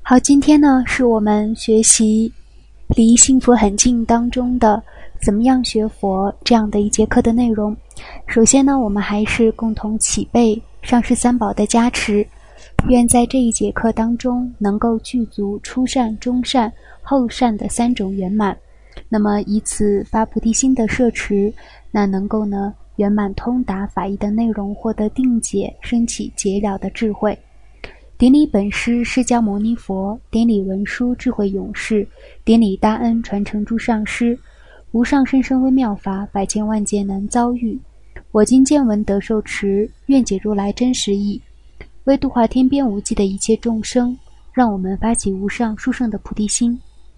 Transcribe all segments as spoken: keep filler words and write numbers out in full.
好，今天呢是我们学习离幸福很近当中的怎么样学佛这样的一节课的内容。首先呢，我们还是共同祈备上师三宝的加持，愿在这一节课当中能够具足初善、中善、后善的三种圆满，那么以此发菩提心的摄持，那能够呢圆满通达法义的内容，获得定解，升起解了的智慧。典礼本师释迦牟尼佛，典礼文殊智慧勇士，典礼大恩传承诸上师，无上甚深微妙法，百千万劫难遭遇。我今见闻得受持，愿解如来真实义，为度化天边无际的一切众生，让我们发起无上殊胜的菩提心。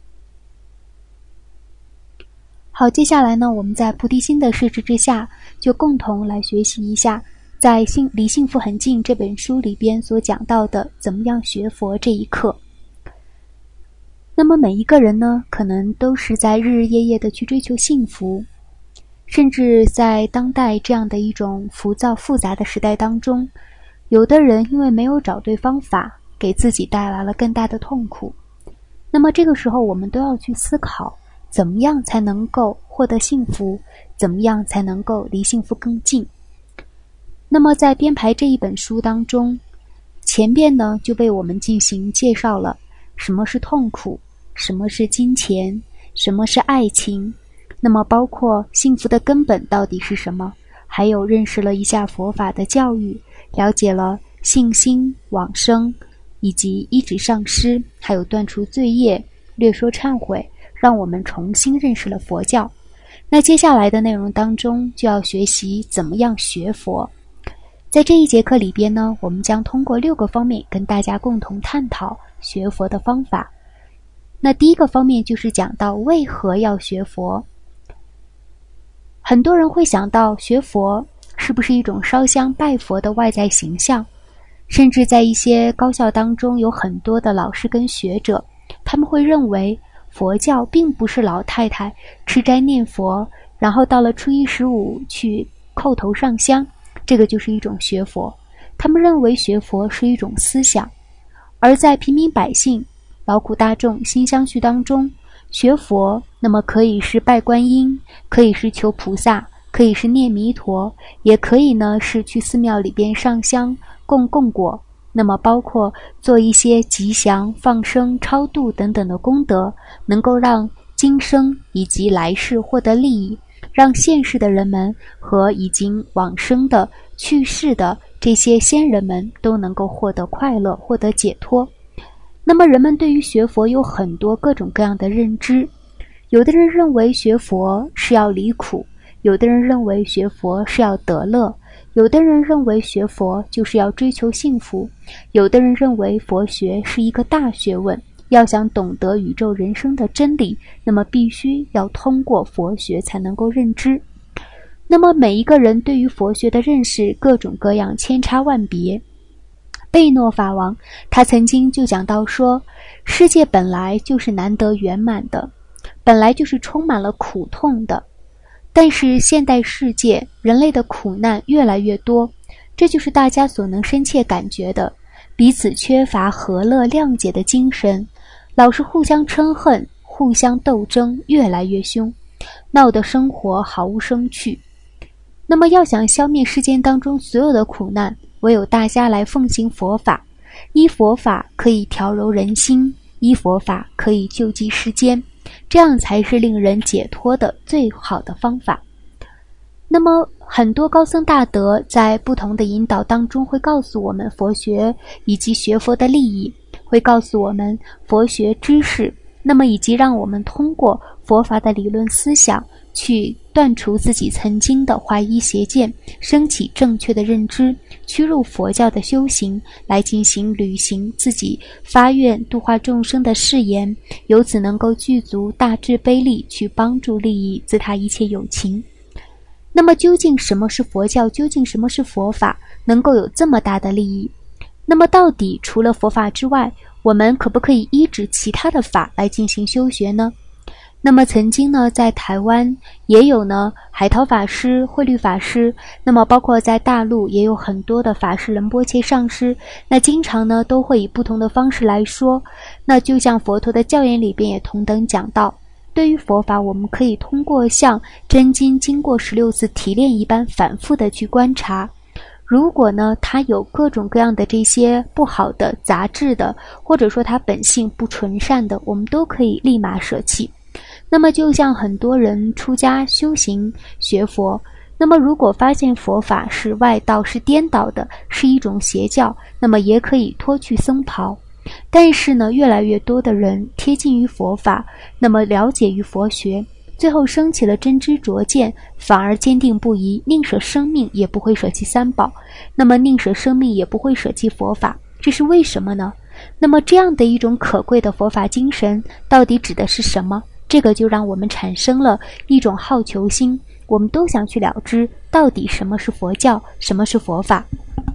好，接下来呢，我们在菩提心的摄持之下，就共同来学习一下在幸离幸福很近这本书里边所讲到的怎么样学佛这一课。那么每一个人呢，可能都是在日日夜夜的去追求幸福，甚至在当代这样的一种浮躁复杂的时代当中，有的人因为没有找对方法，给自己带来了更大的痛苦。那么这个时候我们都要去思考，怎么样才能够获得幸福，怎么样才能够离幸福更近。那么在编排这一本书当中，前边呢就被我们进行介绍了什么是痛苦，什么是金钱，什么是爱情，那么包括幸福的根本到底是什么，还有认识了一下佛法的教育，了解了信心、往生以及依止上师，还有断除罪业，略说忏悔，让我们重新认识了佛教。那接下来的内容当中就要学习怎么样学佛。在这一节课里边呢，我们将通过六个方面跟大家共同探讨学佛的方法。那第一个方面就是讲到为何要学佛。很多人会想到学佛是不是一种烧香拜佛的外在形象，甚至在一些高校当中有很多的老师跟学者，他们会认为佛教并不是老太太吃斋念佛，然后到了初一十五去叩头上香，这个就是一种学佛。他们认为学佛是一种思想，而在平民百姓、劳苦大众心相续当中，学佛那么可以是拜观音，可以是求菩萨，可以是念弥陀，也可以呢是去寺庙里边上香供供果，那么包括做一些吉祥、放生、超度等等的功德，能够让今生以及来世获得利益，让现世的人们和已经往生的去世的这些先人们都能够获得快乐，获得解脱。那么人们对于学佛有很多各种各样的认知，有的人认为学佛是要离苦，有的人认为学佛是要得乐，有的人认为学佛就是要追求幸福，有的人认为佛学是一个大学问，要想懂得宇宙人生的真理，那么必须要通过佛学才能够认知。那么每一个人对于佛学的认识各种各样，千差万别。贝诺法王他曾经就讲到说，世界本来就是难得圆满的，本来就是充满了苦痛的，但是现代世界人类的苦难越来越多，这就是大家所能深切感觉的，彼此缺乏和乐谅解的精神，老是互相嗔恨，互相斗争，越来越凶，闹得生活毫无生趣。那么要想消灭世间当中所有的苦难，唯有大家来奉行佛法，依佛法可以调柔人心，依佛法可以救济世间，这样才是令人解脱的最好的方法。那么很多高僧大德在不同的引导当中会告诉我们佛学以及学佛的利益，会告诉我们佛学知识，那么以及让我们通过佛法的理论思想去断除自己曾经的怀疑邪见，升起正确的认知，趋入佛教的修行，来进行履行自己发愿度化众生的誓言，由此能够具足大智悲力，去帮助利益自他一切有情。那么究竟什么是佛教，究竟什么是佛法，能够有这么大的利益？那么到底除了佛法之外，我们可不可以依止其他的法来进行修学呢？ 那么曾经呢，在台湾也有呢海涛法师、慧律法师，那么包括在大陆也有很多的法师仁波切上师，那经常呢都会以不同的方式来说。那就像佛陀的教言里边也同等讲到，对于佛法，我们可以通过像真经经过十六次提炼一般反复的去观察。如果呢它有各种各样的这些不好的杂质的，或者说它本性不纯善的，我们都可以立马舍弃。那么就像很多人出家修行学佛，那么如果发现佛法是外道，是颠倒的，是一种邪教，那么也可以脱去僧袍。但是呢，越来越多的人贴近于佛法，那么了解于佛学，最后升起了真知灼见，反而坚定不移，宁舍生命也不会舍弃三宝，那么宁舍生命也不会舍弃佛法，这是为什么呢？那么这样的一种可贵的佛法精神到底指的是什么？这个就让我们产生了一种好求心，我们都想去了知到底什么是佛教，什么是佛法。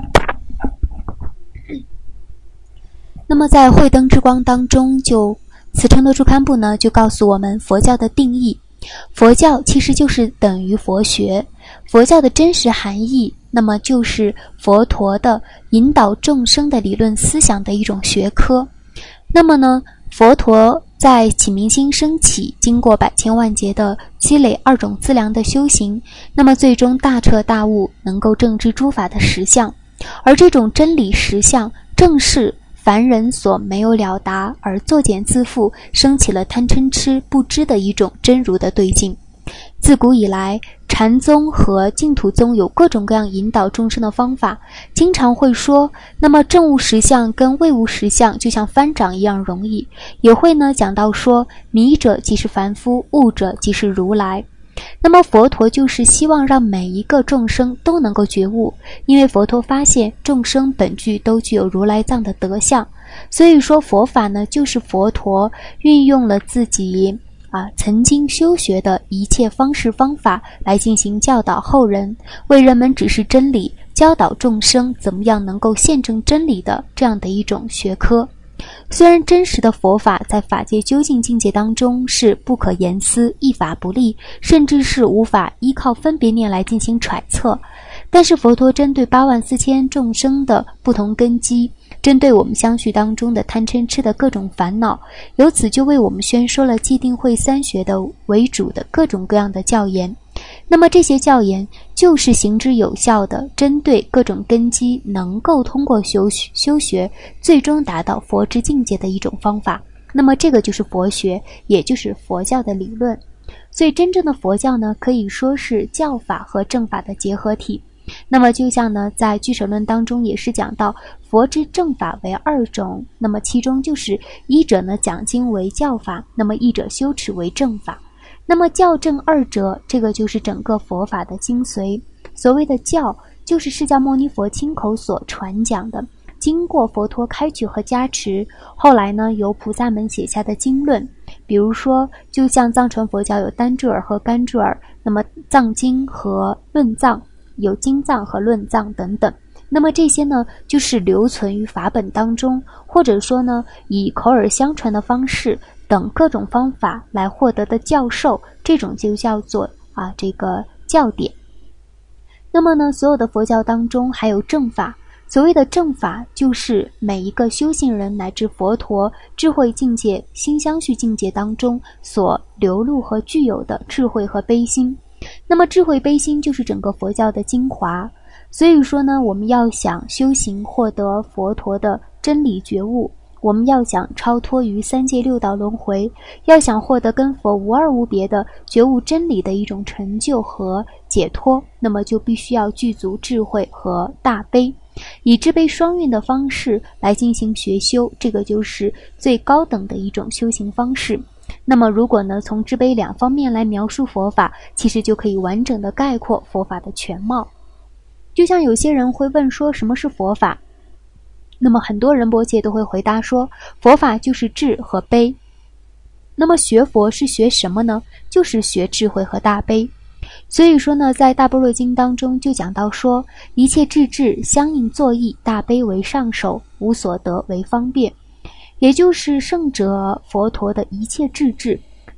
那么在慧灯之光当中，就慈诚的住堪布呢就告诉我们佛教的定义。佛教其实就是等于佛学，佛教的真实含义，那么就是佛陀的引导众生的理论思想的一种学科。那么呢，佛陀在启明心升起，经过百千万劫的积累二种资粮的修行，那么最终大彻大悟，能够正知诸法的实相。而这种真理实相，正是凡人所没有了达，而作茧自缚，升起了贪嗔痴不知的一种真如的对境。自古以来，禅宗和净土宗有各种各样引导众生的方法，经常会说，那么正悟实相跟未悟实相就像翻掌一样容易，也会呢讲到说，迷者即是凡夫，悟者即是如来。那么佛陀就是希望让每一个众生都能够觉悟，因为佛陀发现众生本具都具有如来藏的德相，所以说佛法呢，就是佛陀运用了自己啊曾经修学的一切方式方法来进行教导后人，为人们指示真理，教导众生怎么样能够现证真理的这样的一种学科。虽然真实的佛法在法界究竟境界当中是不可言思，一法不立，甚至是无法依靠分别念来进行揣测，但是佛陀针对八万四千众生的不同根基，针对我们相续当中的贪嗔痴的各种烦恼，由此就为我们宣说了寂定慧三学的为主的各种各样的教言。那么这些教言就是行之有效的，针对各种根基，能够通过修修学最终达到佛之境界的一种方法。那么这个就是佛学，也就是佛教的理论。所以真正的佛教呢，可以说是教法和正法的结合体。那么就像呢，在俱舍论当中也是讲到，佛之正法为二种，那么其中就是一者呢讲经为教法，那么一者修持为正法。那么教正二者，这个就是整个佛法的精髓。所谓的教，就是释迦牟尼佛亲口所传讲的，经过佛陀开举和加持，后来呢由菩萨们写下的经论。比如说就像藏传佛教有单注尔和干注尔，那么藏经和论藏，有经藏和论藏等等。那么这些呢就是留存于法本当中，或者说呢以口耳相传的方式等各种方法来获得的教授，这种就叫做啊这个教典。那么呢所有的佛教当中还有正法，所谓的正法就是每一个修行人乃至佛陀智慧境界心相续境界当中所流露和具有的智慧和悲心。那么智慧悲心就是整个佛教的精华。所以说呢，我们要想修行获得佛陀的真理觉悟，我们要想超脱于三界六道轮回，要想获得跟佛无二无别的觉悟真理的一种成就和解脱，那么就必须要具足智慧和大悲，以智悲双运的方式来进行学修，这个就是最高等的一种修行方式。那么如果呢从智悲两方面来描述佛法，其实就可以完整的概括佛法的全貌。就像有些人会问说什么是佛法，那么很多仁波切都会回答说，佛法就是智和悲。那么学佛是学什么呢？就是学智慧和大悲。所以说呢，在大般若经当中就讲到说，一切智智相应作意，大悲为上首，无所得为方便。也就是圣者佛陀的一切智智，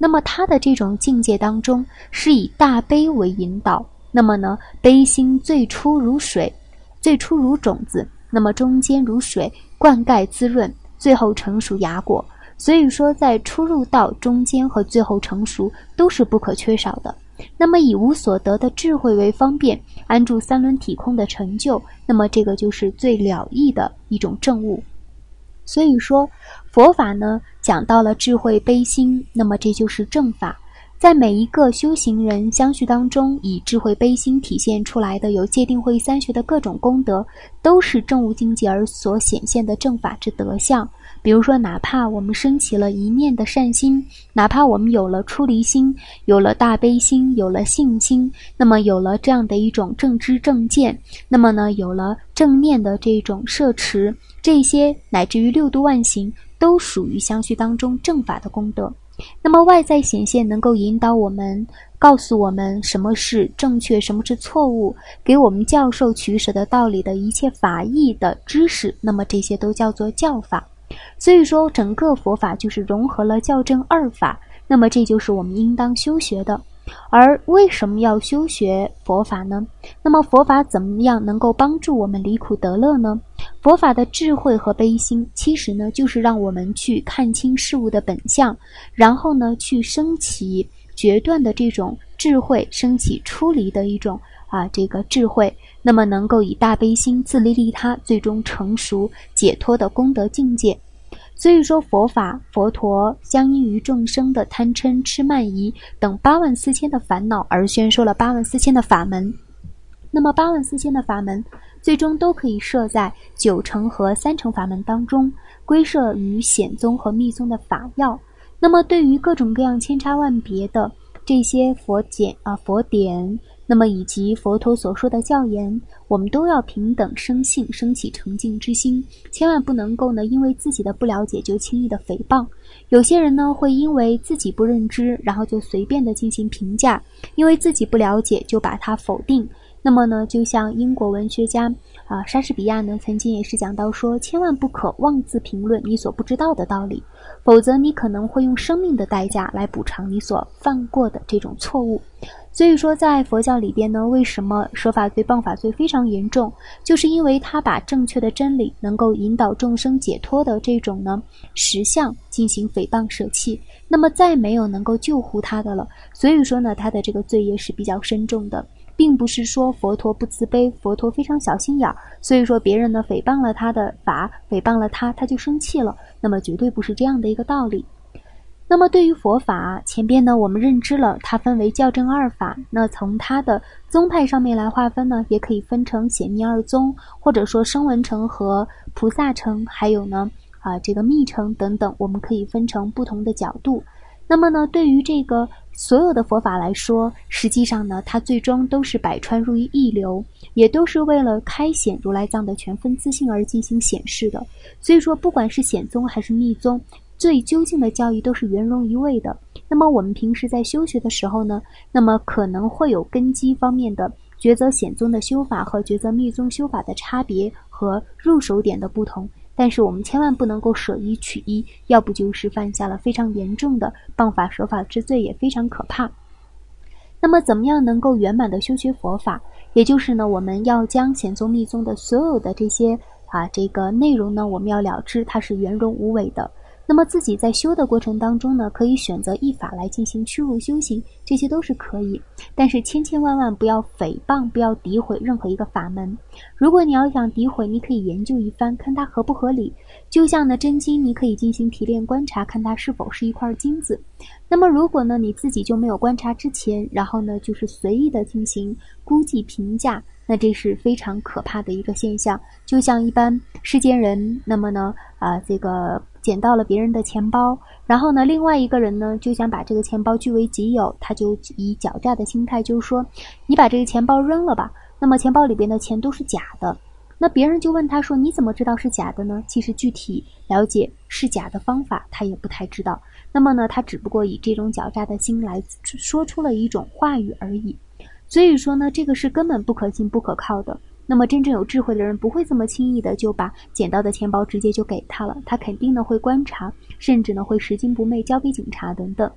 那么他的这种境界当中是以大悲为引导，那么呢，悲心最初如水，最初如种子，那么中间如水灌溉滋润，最后成熟芽果。所以说在初入道、中间和最后成熟都是不可缺少的。那么以无所得的智慧为方便，安住三轮体空的成就，那么这个就是最了义的一种证悟。所以说佛法呢讲到了智慧悲心，那么这就是正法。在每一个修行人相续当中，以智慧悲心体现出来的有戒定慧三学的各种功德，都是证悟境界而所显现的正法之德相。比如说哪怕我们升起了一念的善心，哪怕我们有了出离心，有了大悲心，有了信心，那么有了这样的一种正知正见，那么呢有了正念的这种摄持，这些乃至于六度万行都属于相续当中正法的功德。那么外在显现能够引导我们，告诉我们什么是正确，什么是错误，给我们教授取舍的道理的一切法义的知识，那么这些都叫做教法。所以说整个佛法就是融合了教正二法，那么这就是我们应当修学的。而为什么要修学佛法呢？那么佛法怎么样能够帮助我们离苦得乐呢？佛法的智慧和悲心其实呢就是让我们去看清事物的本相，然后呢去升起决断的这种智慧，升起出离的一种啊这个智慧，那么能够以大悲心自利利他，最终成熟解脱的功德境界。所以说佛法佛陀相因于众生的贪嗔痴慢疑等八万四千的烦恼而宣说了八万四千的法门，那么八万四千的法门最终都可以设在九成和三成法门当中，归摄于显宗和密宗的法要。那么对于各种各样千差万别的这些佛典啊佛典，那么以及佛陀所说的教言，我们都要平等生信，升起诚敬之心，千万不能够呢因为自己的不了解就轻易的诽谤。有些人呢会因为自己不认知，然后就随便的进行评价，因为自己不了解就把它否定。那么呢就像英国文学家啊莎士比亚呢曾经也是讲到说，千万不可妄自评论你所不知道的道理，否则你可能会用生命的代价来补偿你所犯过的这种错误。所以说在佛教里边呢，为什么舍法罪谤法罪非常严重，就是因为它把正确的真理能够引导众生解脱的这种呢实相进行诽谤舍弃，那么再没有能够救护他的了。所以说呢他的这个罪业是比较深重的，并不是说佛陀不慈悲，佛陀非常小心眼儿，所以说别人呢诽谤了他的法，诽谤了他他就生气了，那么绝对不是这样的一个道理。那么对于佛法，前边呢我们认知了它分为教正二法，那从它的宗派上面来划分呢，也可以分成显密二宗，或者说声闻乘和菩萨乘，还有呢啊这个密乘等等，我们可以分成不同的角度。那么呢对于这个所有的佛法来说，实际上呢它最终都是百川入于一流，也都是为了开显如来藏的全分自性而进行显示的。所以说不管是显宗还是密宗，最究竟的教义都是圆融一味的。那么我们平时在修学的时候呢，那么可能会有根基方面的抉择显宗的修法和抉择密宗修法的差别和入手点的不同，但是我们千万不能够舍一取一，要不就是犯下了非常严重的谤法舍法之罪，也非常可怕。那么怎么样能够圆满的修学佛法，也就是呢我们要将显宗密宗的所有的这些啊这个内容呢，我们要了知它是圆融无伪的。那么自己在修的过程当中呢，可以选择一法来进行屈辱修行，这些都是可以，但是千千万万不要诽谤，不要诋毁任何一个法门。如果你要想诋毁，你可以研究一番，看它合不合理。就像呢真金，你可以进行提炼观察，看它是否是一块金子。那么如果呢你自己就没有观察之前，然后呢就是随意的进行估计评价，那这是非常可怕的一个现象。就像一般世间人，那么呢啊、呃、这个捡到了别人的钱包，然后呢另外一个人呢就想把这个钱包据为己有，他就以狡诈的心态就是说，你把这个钱包扔了吧，那么钱包里边的钱都是假的。那别人就问他说，你怎么知道是假的呢？其实具体了解是假的方法他也不太知道，那么呢他只不过以这种狡诈的心来说出了一种话语而已。所以说呢这个是根本不可信不可靠的。那么真正有智慧的人不会这么轻易的就把捡到的钱包直接就给他了，他肯定呢会观察，甚至呢会拾金不昧交给警察等等。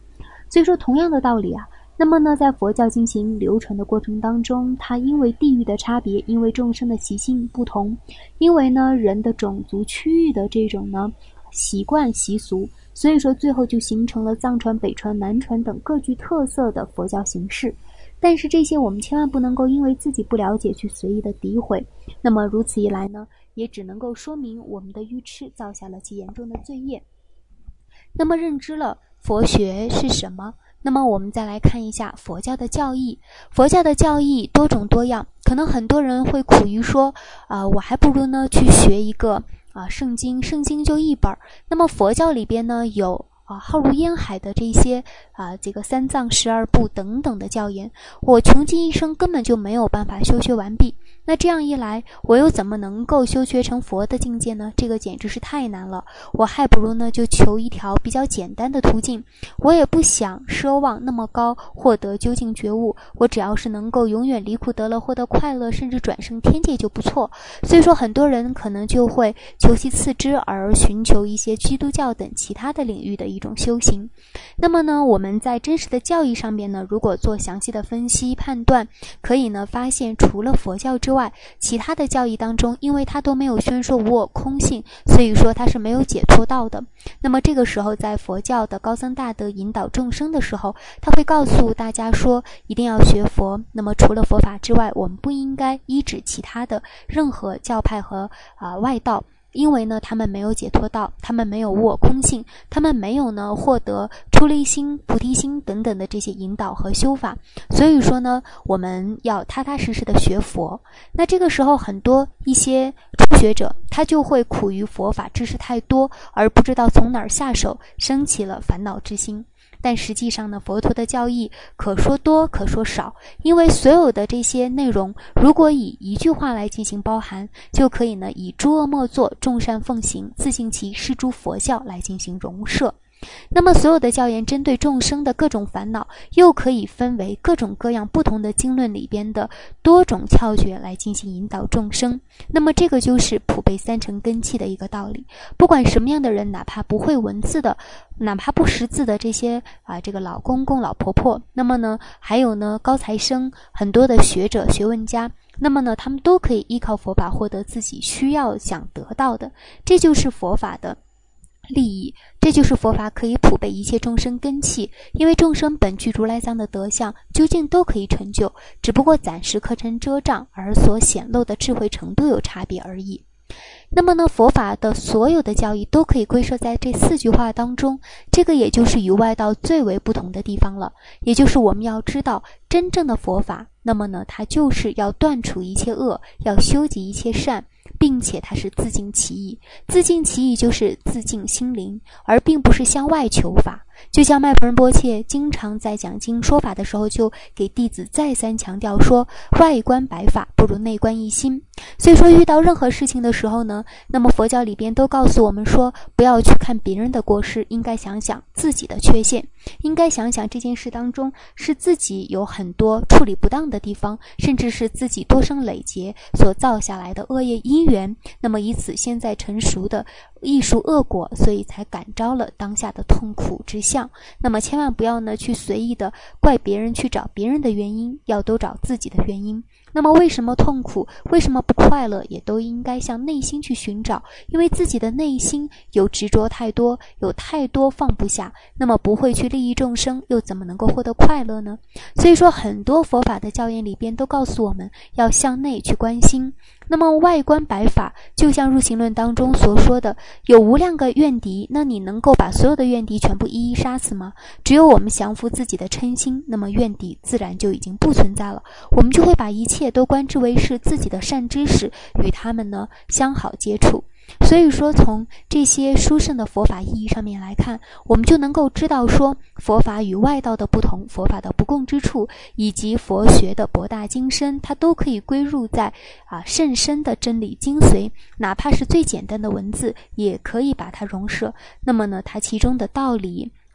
所以说同样的道理啊，那么呢，在佛教进行流传的过程当中，它因为地域的差别，因为众生的习性不同，因为呢人的种族区域的这种呢习惯习俗，所以说最后就形成了藏传、北传、南传等各具特色的佛教形式。但是这些我们千万不能够因为自己不了解去随意的诋毁，那么如此一来呢，也只能够说明我们的愚痴造下了极严重的罪业。那么认知了佛学是什么，那么我们再来看一下佛教的教义。佛教的教义多种多样，可能很多人会苦于说啊、呃，我还不如呢去学一个啊圣经，圣经就一本。那么佛教里边呢有啊浩如烟海的这些啊这个三藏十二部等等的教言，我穷尽一生根本就没有办法修学完毕。那这样一来，我又怎么能够修学成佛的境界呢？这个简直是太难了。我还不如呢就求一条比较简单的途径，我也不想奢望那么高获得究竟觉悟，我只要是能够永远离苦得乐，获得快乐，甚至转生天界就不错。所以说很多人可能就会求其次之，而寻求一些基督教等其他的领域的一种修行。那么呢，我们在真实的教义上面呢，如果做详细的分析判断，可以呢发现除了佛教之外，其他的教义当中，因为它都没有宣说无我空性，所以说它是没有解脱道的。那么这个时候在佛教的高僧大德引导众生的时候，他会告诉大家说一定要学佛，那么除了佛法之外，我们不应该依止其他的任何教派和啊、呃、外道，因为呢他们没有解脱道，他们没有无我空性，他们没有呢获得出离心、菩提心等等的这些引导和修法，所以说呢我们要踏踏实实的学佛。那这个时候很多一些初学者，他就会苦于佛法知识太多，而不知道从哪儿下手，升起了烦恼之心。但实际上呢，佛陀的教义可说多可说少，因为所有的这些内容如果以一句话来进行包含，就可以呢以诸恶莫作，众善奉行，自尽其是诸佛教来进行容摄。那么所有的教言针对众生的各种烦恼，又可以分为各种各样不同的经论里边的多种窍诀来进行引导众生。那么这个就是普被三乘根器的一个道理。不管什么样的人，哪怕不会文字的，哪怕不识字的这些啊这个老公公老婆婆，那么呢还有呢高材生，很多的学者学问家，那么呢他们都可以依靠佛法获得自己需要想得到的。这就是佛法的利益，这就是佛法可以普被一切众生根器，因为众生本具如来藏的德相，究竟都可以成就，只不过暂时课程遮障，而所显露的智慧程度有差别而已。那么呢，佛法的所有的教义都可以归摄在这四句话当中，这个也就是与外道最为不同的地方了。也就是我们要知道，真正的佛法，那么呢，它就是要断除一切恶，要修集一切善，并且它是自净其意。自净其意就是自净心灵，而并不是向外求法。就像麦弗仁波切经常在讲经说法的时候，就给弟子再三强调说，外观百法不如内观一心。所以说遇到任何事情的时候呢，那么佛教里边都告诉我们说，不要去看别人的过失，应该想想自己的缺陷，应该想想这件事当中是自己有很多处理不当的地方，甚至是自己多生累劫所造下来的恶业因缘，那么以此现在成熟的艺术恶果，所以才感召了当下的痛苦之相。那么千万不要呢去随意的怪别人，去找别人的原因，要都找自己的原因。那么为什么痛苦，为什么不快乐，也都应该向内心去寻找，因为自己的内心有执着太多，有太多放不下，那么不会去利益众生，又怎么能够获得快乐呢？所以说很多佛法的教言里边都告诉我们要向内去关心。那么外观百法，就像入行论当中所说的，有无量个怨敌，那你能够把所有的怨敌全部一一杀死吗？只有我们降服自己的嗔心，那么怨敌自然就已经不存在了，我们就会把一切都观之为是自己的善知识，与他们呢相好接触。所以说从这些殊胜的佛法意义上面来看，我们就能够知道说佛法与外道的不同，佛法的不共之处，以及佛学的博大精深，它都可以归入在啊甚深的真理精髓，哪怕是最简单的文字也可以把它容摄。那么呢它其中的道理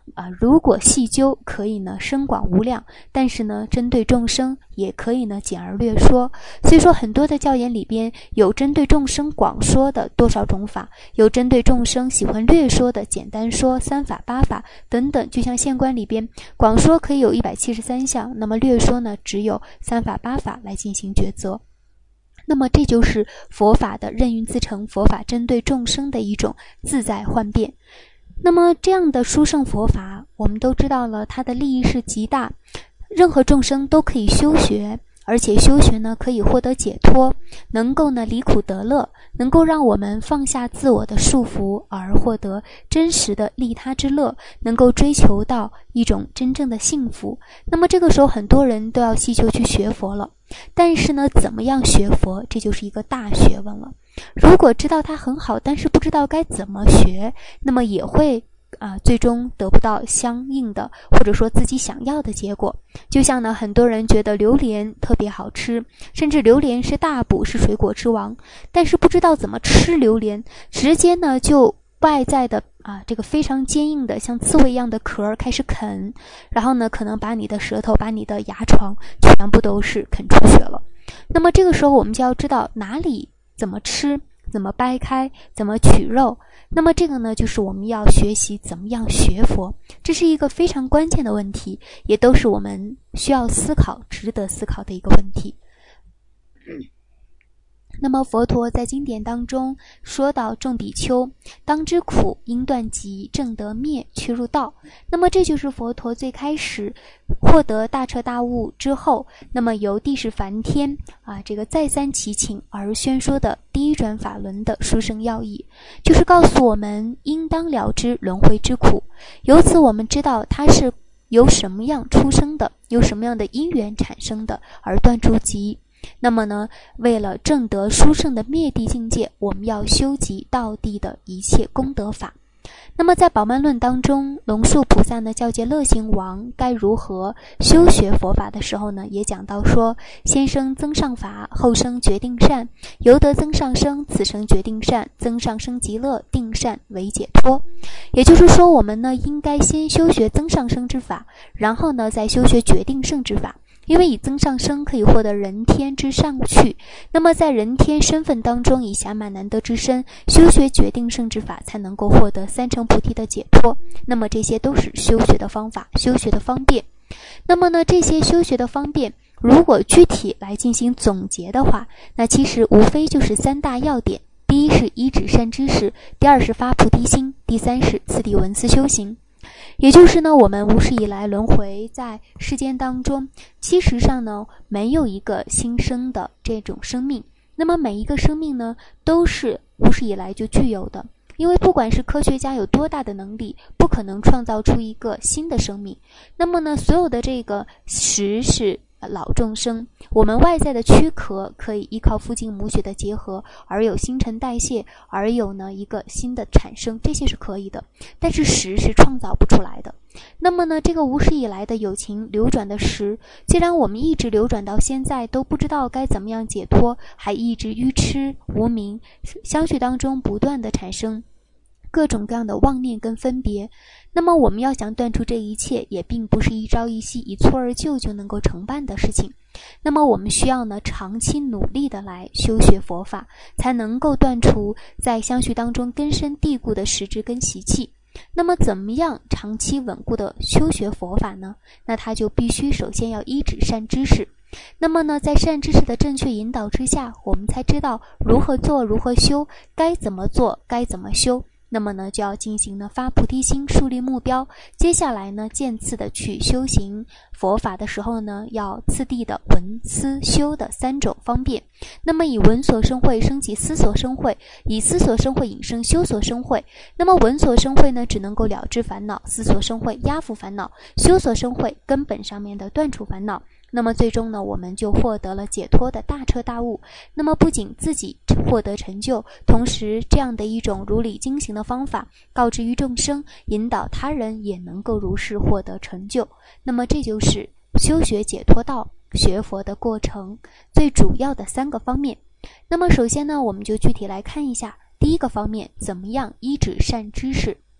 啊、呃，如果细究，可以呢深广无量，但是呢针对众生也可以呢简而略说。所以说很多的教言里边有针对众生广说的多少种法，有针对众生喜欢略说的简单说三法八法等等，就像县观里边广说可以有一百七十三项，那么略说呢只有三法八法来进行抉择。那么这就是佛法的任运自成，佛法针对众生的一种自在幻变。那么这样的殊胜佛法，我们都知道了，它的利益是极大，任何众生都可以修学，而且修学呢可以获得解脱，能够呢离苦得乐，能够让我们放下自我的束缚，而获得真实的利他之乐，能够追求到一种真正的幸福。那么这个时候很多人都要希求去学佛了，但是呢怎么样学佛，这就是一个大学问了。如果知道它很好，但是不知道该怎么学，那么也会啊、呃，最终得不到相应的或者说自己想要的结果。就像呢很多人觉得榴莲特别好吃，甚至榴莲是大补，是水果之王，但是不知道怎么吃榴莲，直接呢就外在的啊这个非常坚硬的像刺猬一样的壳开始啃，然后呢可能把你的舌头把你的牙床全部都是啃出血了。那么这个时候我们就要知道哪里怎么吃，怎么掰开，怎么取肉。那么这个呢就是我们要学习怎么样学佛，这是一个非常关键的问题，也都是我们需要思考值得思考的一个问题。那么佛陀在经典当中说到众比丘当知苦，应断集，正得灭，去入道。那么这就是佛陀最开始获得大彻大悟之后，那么由帝释梵天啊这个再三祈请而宣说的第一转法轮的殊胜要义，就是告诉我们应当了知轮回之苦。由此我们知道它是由什么样出生的，由什么样的因缘产生的，而断除集。那么呢为了证得殊胜的灭地境界，我们要修集道地的一切功德法。那么在宝鬘论当中，龙树菩萨呢教诫乐行王该如何修学佛法的时候呢，也讲到说，先生增上法，后生决定善，由得增上生，此生决定善，增上生极乐，定善为解脱。也就是说我们呢应该先修学增上生之法，然后呢再修学决定胜之法。因为以增上生可以获得人天之上去，那么在人天身份当中，以暇满难得之身修学决定胜之法，才能够获得三乘菩提的解脱。那么这些都是修学的方法，修学的方便。那么呢这些修学的方便，如果具体来进行总结的话，那其实无非就是三大要点。第一是依止善知识，第二是发菩提心，第三是次第闻思修行。也就是呢我们无始以来轮回在世间当中，其实上呢没有一个新生的这种生命，那么每一个生命呢都是无始以来就具有的。因为不管是科学家有多大的能力，不可能创造出一个新的生命。那么呢所有的这个实是老众生，我们外在的躯壳可以依靠父精母血的结合而有新陈代谢，而有呢一个新的产生，这些是可以的，但是实是创造不出来的。那么呢这个无始以来的有情流转的实，既然我们一直流转到现在都不知道该怎么样解脱，还一直愚痴无明，相续当中不断的产生各种各样的妄念跟分别。那么我们要想断除这一切，也并不是一朝一夕一蹴而就就能够成办的事情。那么我们需要呢长期努力的来修学佛法，才能够断除在相续当中根深蒂固的实质跟习气。那么怎么样长期稳固的修学佛法呢？那它就必须首先要依止善知识。那么呢在善知识的正确引导之下，我们才知道如何做，如何修，该怎么做，该怎么修。那么呢就要进行呢发菩提心，树立目标。接下来呢渐次的去修行佛法的时候呢，要次第的闻思修的三种方便。那么以闻所生慧升起思所生慧，以思所生慧引生修所生慧。那么闻所生慧呢只能够了知烦恼，思所生慧压伏烦恼，修所生慧根本上面的断除烦恼。那么最终呢我们就获得了解脱的大彻大悟。那么不仅自己获得成就，同时这样的一种如理经行的方法告知于众生，引导他人也能够如是获得成就。那么这就是修学解脱道学佛的过程最主要的三个方面。那么首先呢我们就具体来看一下第一个方面，怎么样依止善知识。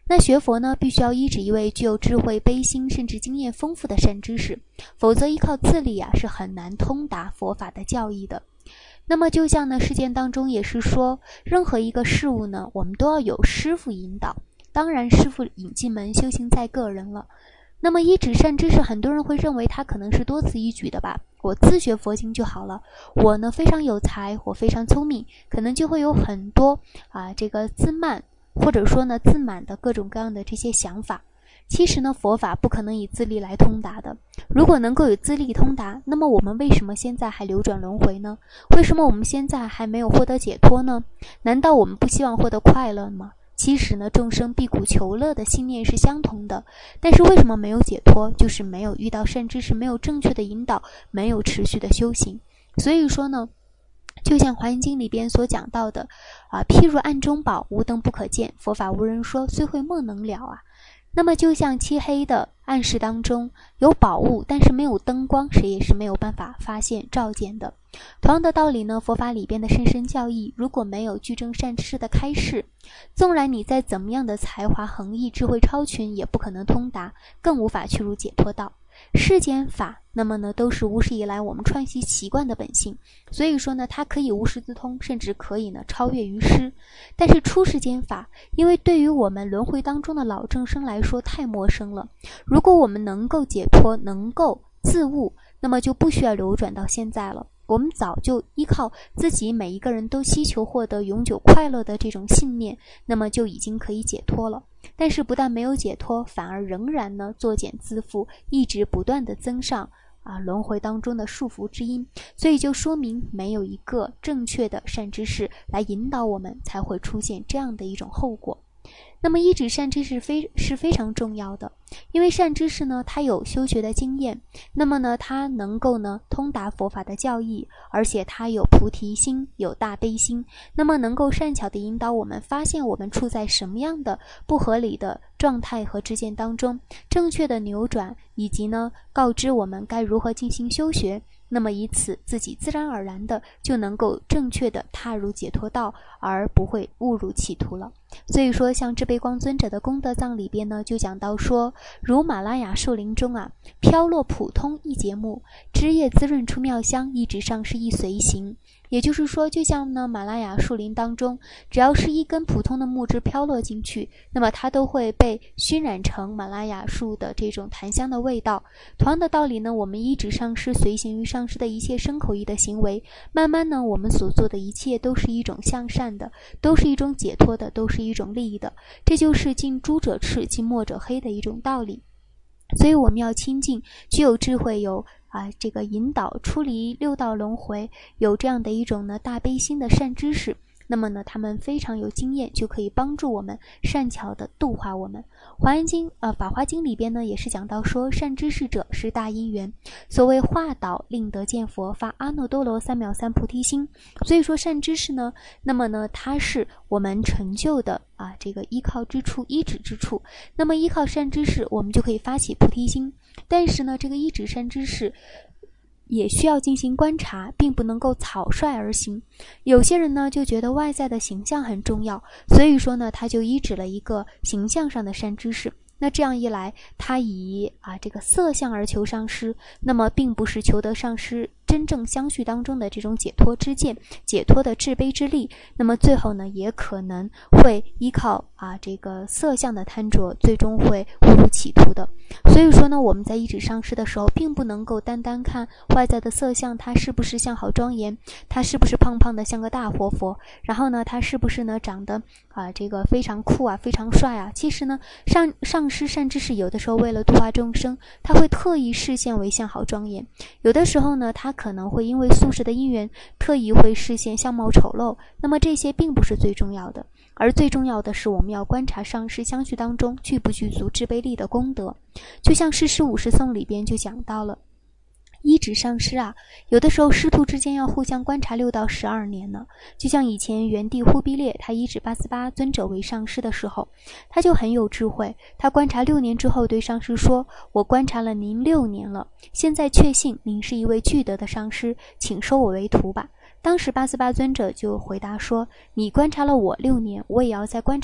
那学佛呢，必须要依止一位具有智慧、悲心甚至经验丰富的善知识，否则依靠自力啊是很难通达佛法的教义的。那么就像呢事件当中也是说，任何一个事物呢，我们都要有师父引导，当然师父引进门，修行在个人了。那么依止善知识，很多人会认为他可能是多此一举的吧，我自学佛经就好了，我呢非常有才，我非常聪明，可能就会有很多啊这个自慢或者说呢自满的各种各样的这些想法。其实呢佛法不可能以自力来通达的，如果能够有自力通达，那么我们为什么现在还流转轮回呢？为什么我们现在还没有获得解脱呢？难道我们不希望获得快乐吗？其实呢众生必苦求乐的信念是相同的，但是为什么没有解脱？就是没有遇到善知识，没有正确的引导，没有持续的修行。所以说呢，就像华严经里边所讲到的啊，譬如暗中宝，无灯不可见，佛法无人说，虽会莫能了啊。那么就像漆黑的暗室当中有宝物，但是没有灯光，谁也是没有办法发现照见的。同样的道理呢，佛法里边的深深教义，如果没有具正善知识的开示，纵然你再怎么样的才华横溢、智慧超群，也不可能通达，更无法去入解脱道。世间法那么呢都是无始以来我们串习习惯的本性，所以说呢它可以无师自通，甚至可以呢超越于师。但是出世间法，因为对于我们轮回当中的老众生来说太陌生了，如果我们能够解脱，能够自悟，那么就不需要流转到现在了。我们早就依靠自己每一个人都希求获得永久快乐的这种信念，那么就已经可以解脱了。但是不但没有解脱，反而仍然呢作茧自缚，一直不断的增上啊轮回当中的束缚之因。所以就说明没有一个正确的善知识来引导我们，才会出现这样的一种后果。那么依止善知识非是非常重要的，因为善知识呢他有修学的经验，那么呢他能够呢通达佛法的教义，而且他有菩提心，有大悲心，那么能够善巧的引导我们发现我们处在什么样的不合理的状态和知见当中，正确的扭转，以及呢告知我们该如何进行修学，那么以此自己自然而然的就能够正确的踏入解脱道，而不会误入歧途了。所以说像智悲光尊者的功德藏里边呢就讲到说，如马拉雅树林中啊飘落普通一节木，枝叶滋润出妙香，一直上是一随行。也就是说，就像呢马拉雅树林当中，只要是一根普通的木枝飘落进去，那么它都会被熏染成马拉雅树的这种檀香的味道。同样的道理呢，我们依止上师，随行于上师的一切身口意的行为，慢慢呢我们所做的一切都是一种向善的，都是一种解脱的，都是一种利益的。这就是近朱者赤，近墨者黑的一种道理。所以我们要亲近具有智慧，有啊这个引导出离六道轮回，有这样的一种呢大悲心的善知识，那么呢他们非常有经验，就可以帮助我们善巧的度化我们。华严经呃法华经里边呢也是讲到说，善知识者是大因缘，所谓化导令得见佛，发阿耨多罗三藐三菩提心。所以说善知识呢，那么呢它是我们成就的啊这个依靠之处，依止之处。那么依靠善知识，我们就可以发起菩提心。但是呢这个依止善知识也需要进行观察，并不能够草率而行。有些人呢就觉得外在的形象很重要，所以说呢他就依止了一个形象上的善知识。那这样一来，他以啊这个色相而求上师，那么并不是求得上师真正相续当中的这种解脱之见，解脱的至悲之力，那么最后呢也可能会依靠啊这个色相的贪着，最终会误入歧途的。所以说呢我们在依止上师的时候，并不能够单单看外在的色相，它是不是像好庄严，它是不是胖胖的像个大活佛，然后呢它是不是呢长得啊这个非常酷啊，非常帅啊。其实呢上上师善知识有的时候为了度化众生，他会特意示现为相好庄严，有的时候呢他可能会因为素食的因缘，特意会示现相貌丑陋。那么这些并不是最重要的，而最重要的是我们要观察上师相续当中具不具足至悲力的功德。就像诗诗五十颂里边就讲到了，依止上师啊，有的时候师徒之间要互相观察六到十二年呢。就像以前元帝忽必烈他依止八思巴尊者为上师的时候，他就很有智慧，他观察六年之后对上师说，我观察了您六年了，现在确信您是一位具德的上师，请收我为徒吧。当时八思巴尊者就回答说，你观察了我六年，我也要再观察你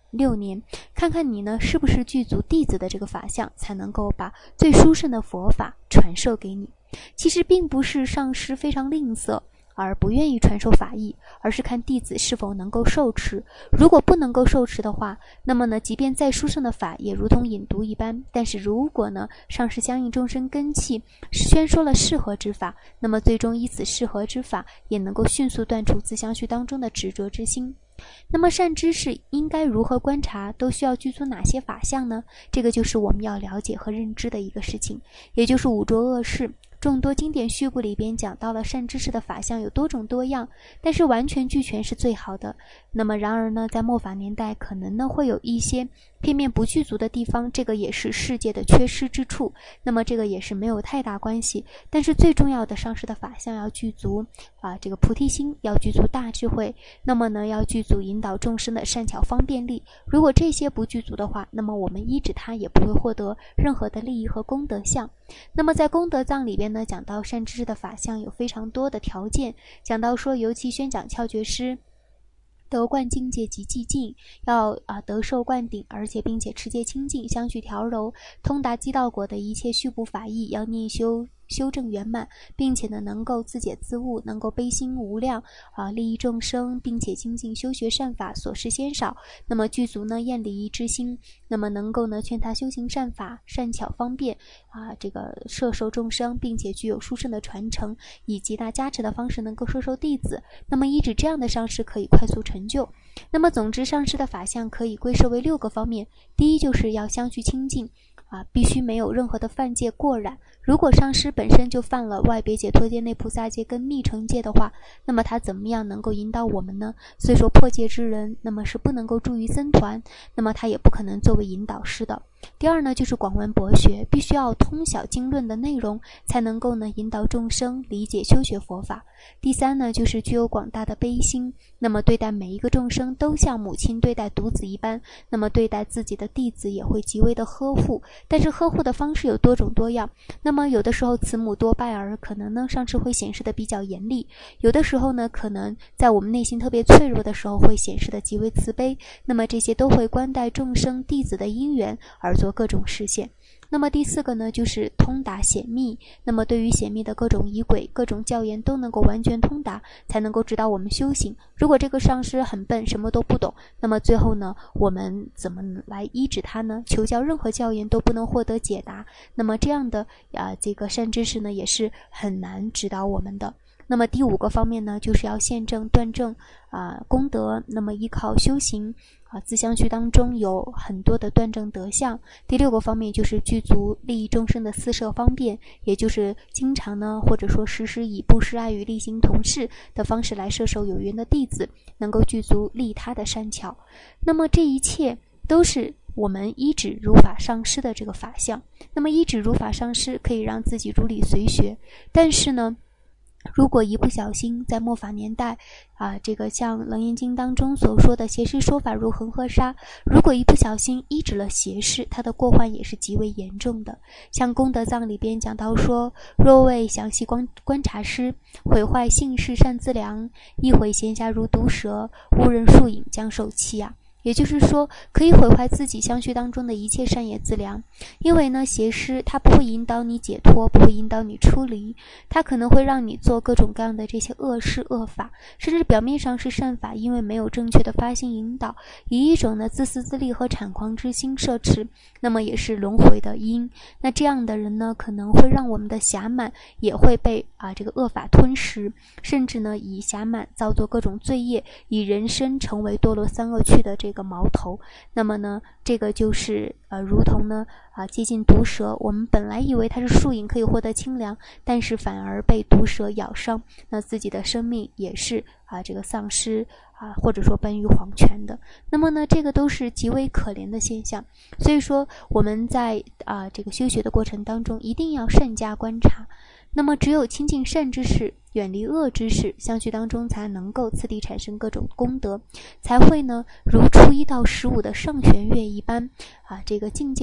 六年，看看你呢是不是具足弟子的这个法相，才能够把最殊胜的佛法传授给你。其实并不是上师非常吝啬而不愿意传授法义，而是看弟子是否能够受持。如果不能够受持的话，那么呢，即便再殊胜的法也如同引毒一般。但是如果呢，上师相应众生根器，宣说了适合之法，那么最终依此适合之法，也能够迅速断除自相续当中的执着之心。那么善知识应该如何观察，都需要具足哪些法相呢？这个就是我们要了解和认知的一个事情，也就是五浊恶世。众多经典序部里边讲到了善知识的法相有多种多样，但是完全俱全是最好的。那么然而呢，在末法年代可能呢会有一些片面不具足的地方，这个也是世界的缺失之处，那么这个也是没有太大关系。但是最重要的，上师的法相要具足啊，这个菩提心要具足大智慧，那么呢要具足引导众生的善巧方便力。如果这些不具足的话，那么我们依止它也不会获得任何的利益和功德相。那么在功德藏里边呢，讲到善知识的法相有非常多的条件，讲到说尤其宣讲窍诀师得观境界及寂静，要啊得受灌顶，而且并且持戒清净，相续调柔，通达基道果的一切序部法义，要念修修正圆满，并且呢能够自解自悟，能够悲心无量啊，利益众生，并且精进修学善法，所事先少，那么具足呢厌离之心，那么能够呢劝他修行善法，善巧方便啊，这个摄受众生，并且具有殊胜的传承，以极大加持的方式能够摄受弟子。那么依止这样的上师可以快速成就。那么总之，上师的法相可以归摄为六个方面。第一就是要相续清净啊，必须没有任何的犯戒过染。如果上师本身就犯了外别解脱戒、内菩萨戒跟密乘戒的话，那么他怎么样能够引导我们呢？所以说破戒之人，那么是不能够助于僧团，那么他也不可能作为引导师的。第二呢，就是广闻博学，必须要通晓经论的内容，才能够呢引导众生理解修学佛法。第三呢，就是具有广大的悲心，那么对待每一个众生都像母亲对待独子一般，那么对待自己的弟子也会极为的呵护，但是呵护的方式有多种多样。那么有的时候慈母多败儿，可能呢上师会显示的比较严厉，有的时候呢可能在我们内心特别脆弱的时候会显示的极为慈悲，那么这些都会观待众生弟子的因缘而做各种实现。那么第四个呢，就是通达显密，那么对于显密的各种仪轨、各种教言都能够完全通达，才能够指导我们修行。如果这个上师很笨，什么都不懂，那么最后呢，我们怎么来依止他呢？求教任何教言都不能获得解答，那么这样的啊，这个善知识呢，也是很难指导我们的。那么第五个方面呢，就是要现证断证啊功德，那么依靠修行啊自相续当中有很多的断证德相。第六个方面就是具足利益众生的四摄方便，也就是经常呢或者说时时以布施爱语利行同事的方式来摄受有缘的弟子，能够具足利他的善巧。那么这一切都是我们依止如法上师的这个法相。那么依止如法上师可以让自己如理随学，但是呢如果一不小心在末法年代啊，这个像楞严经当中所说的邪师说法如恒河沙，如果一不小心依止了邪师，他的过患也是极为严重的。像功德藏里边讲到说，若为详细观观察师，毁坏性事善自量，一毁闲暇如毒蛇，误人数影将受欺啊。也就是说，可以毁坏自己相续当中的一切善业资粮。因为呢，邪师他不会引导你解脱，不会引导你出离，他可能会让你做各种各样的这些恶事恶法，甚至表面上是善法，因为没有正确的发心引导，以一种呢自私自利和产狂之心摄持，那么也是轮回的因。那这样的人呢，可能会让我们的暇满也会被啊这个恶法吞噬，甚至呢以暇满造作各种罪业，以人身成为堕落三恶趣的这个矛头。那么呢这个就是呃如同呢啊接近毒蛇，我们本来以为它是树影可以获得清凉，但是反而被毒蛇咬伤，那自己的生命也是啊这个丧失啊或者说奔于黄泉的。那么呢这个都是极为可怜的现象。所以说我们在啊这个修学的过程当中一定要善加观察，那么只有亲近善知识，远离恶知识，相续当中才能够次第产生各种功德，才会呢如初一到十五的上弦月一般啊，这个境界的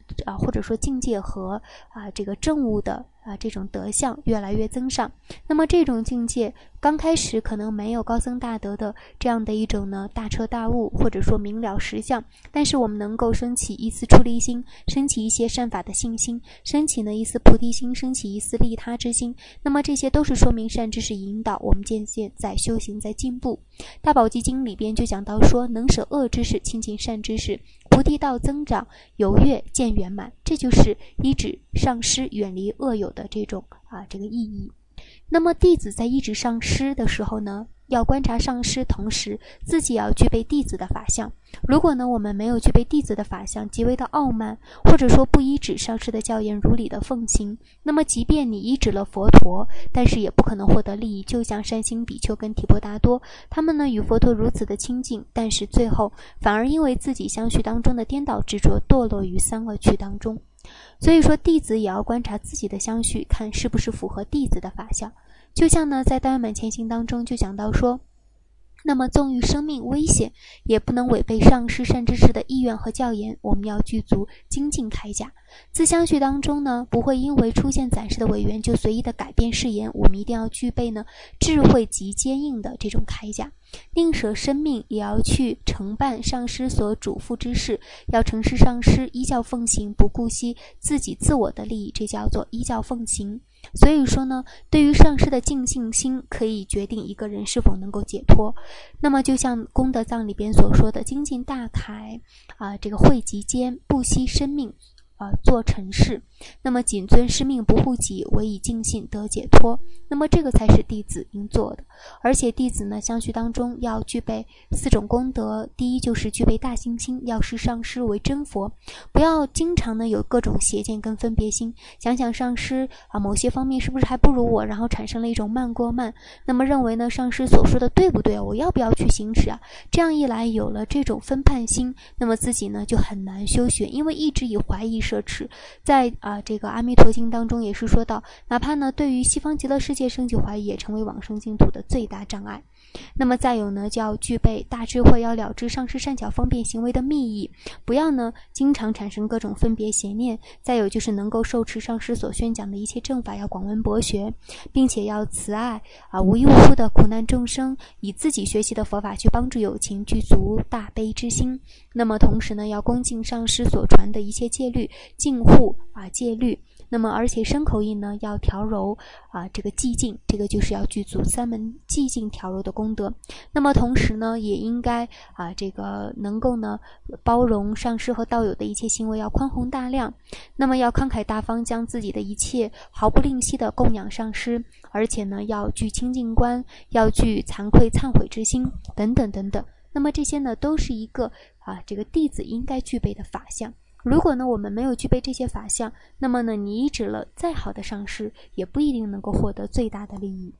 啊，或者说境界和啊这个正悟的啊这种德相越来越增上。那么这种境界刚开始可能没有高僧大德的这样的一种呢大彻大悟，或者说明了实相，但是我们能够升起一丝出离心，升起一些善法的信心，升起呢一丝菩提心，升起一丝利他之心，那么这些都是说明善知识引导我们渐渐在修行在进步。大宝积经里边就讲到说，能舍恶知识，亲近善知识，菩提道增长，由悦见圆满，这就是依止上师，远离恶友的这种啊这个意义。那么弟子在依止上师的时候呢，要观察上师，同时自己要具备弟子的法相。如果呢我们没有具备弟子的法相，极为的傲慢，或者说不依止上师的教言，如理的奉行，那么即便你依止了佛陀，但是也不可能获得利益。就像善心比丘跟提婆达多，他们呢与佛陀如此的亲近，但是最后反而因为自己相续当中的颠倒执着，堕落于三恶趣当中。所以说弟子也要观察自己的相续，看是不是符合弟子的法相。就像呢在大圆满前行当中就讲到说，那么纵欲生命危险，也不能违背上师善知识的意愿和教言，我们要具足精进铠甲。自相续当中呢，不会因为出现暂时的违缘就随意的改变誓言，我们一定要具备呢智慧极坚硬的这种铠甲，宁舍生命也要去承办上师所嘱咐之事，要承事上师，依教奉行，不顾惜自己自我的利益，这叫做依教奉行。所以说呢，对于上师的尽信心可以决定一个人是否能够解脱。那么就像功德藏里边所说的，精进大铠啊、呃，这个惠及坚，不惜生命啊、呃，做成事。那么谨遵师命，不护己，唯以尽信得解脱。那么这个才是弟子应做的。而且弟子呢，相续当中要具备四种功德。第一就是具备大信心，要视上师为真佛，不要经常呢有各种邪见跟分别心，想想上师啊某些方面是不是还不如我，然后产生了一种慢过慢，那么认为呢上师所说的对不对，我要不要去行持啊？这样一来有了这种分判心，那么自己呢就很难修学，因为一直以怀疑摄持。在啊这个阿弥陀经当中也是说到，哪怕呢对于西方极乐世界升起怀疑，也成为往生净土的最大障碍。那么再有呢，就要具备大智慧，要了知上师善巧方便行为的密意，不要呢经常产生各种分别邪念。再有就是能够受持上师所宣讲的一切正法，要广闻博学，并且要慈爱啊无依无故的苦难众生，以自己学习的佛法去帮助有情，具足大悲之心。那么同时呢，要恭敬上师所传的一切戒律，敬护啊戒律。那么而且身口意呢要调柔啊这个寂静，这个就是要具足三门寂静调柔的功德。那么同时呢也应该啊这个能够呢包容上师和道友的一切行为，要宽宏大量，那么要慷慨大方，将自己的一切毫不吝惜的供养上师，而且呢要具清净观，要具惭愧忏悔之心等等等等。那么这些呢都是一个啊这个弟子应该具备的法相。如果呢我们没有具备这些法相，那么呢你依止了再好的上师，也不一定能够获得最大的利益。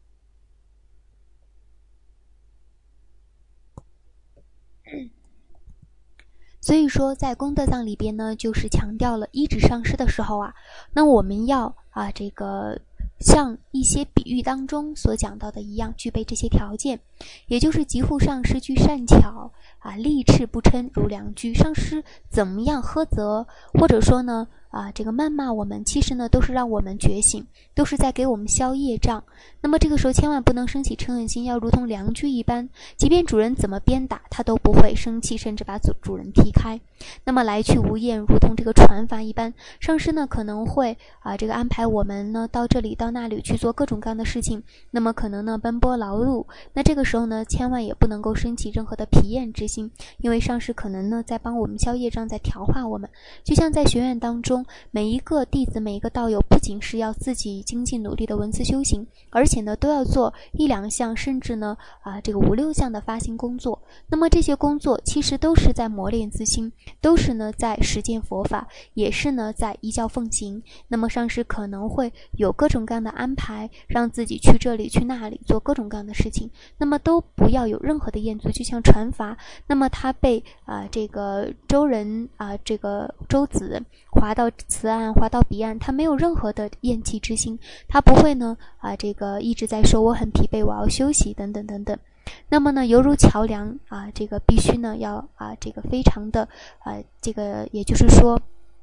所以说在功德藏里边呢，就是强调了依止上师的时候啊，那我们要啊这个像一些比喻当中所讲到的一样，具备这些条件，也就是极护上师具善巧啊，利斥不嗔如良驹。上师怎么样呵责，或者说呢啊这个谩骂我们，其实呢都是让我们觉醒，都是在给我们消业障。那么这个时候千万不能升起嗔恨心，要如同良驹一般，即便主人怎么鞭打他都不会生气，甚至把主主人踢开。那么来去无厌，如同这个船筏一般。上师呢可能会啊这个安排我们呢到这里到那里去做各种各样的事情，那么可能呢奔波劳碌，那这个时候呢千万也不能够升起任何的疲厌之心，因为上师可能呢在帮我们消业障，在调化我们。就像在学院当中，每一个弟子每一个道友不仅是要自己精进努力的文字修行，而且呢都要做一两项甚至呢啊这个五六项的发心工作。那么这些工作其实都是在磨练自心，都是呢在实践佛法，也是呢在依教奉行。那么上师可能会有各种各样的安排，让自己去这里去那里做各种各样的事情，那么都不要有任何的厌足。就像船筏，那么他被啊、呃、这个周人啊、呃、这个周子划到此岸划到彼岸，他没有任何的厌弃之心，他不会呢啊、呃、这个一直在说我很疲惫，我要休息等等等等。那么呢犹如桥梁啊，这个必须呢要啊这个非常的啊这个也就是说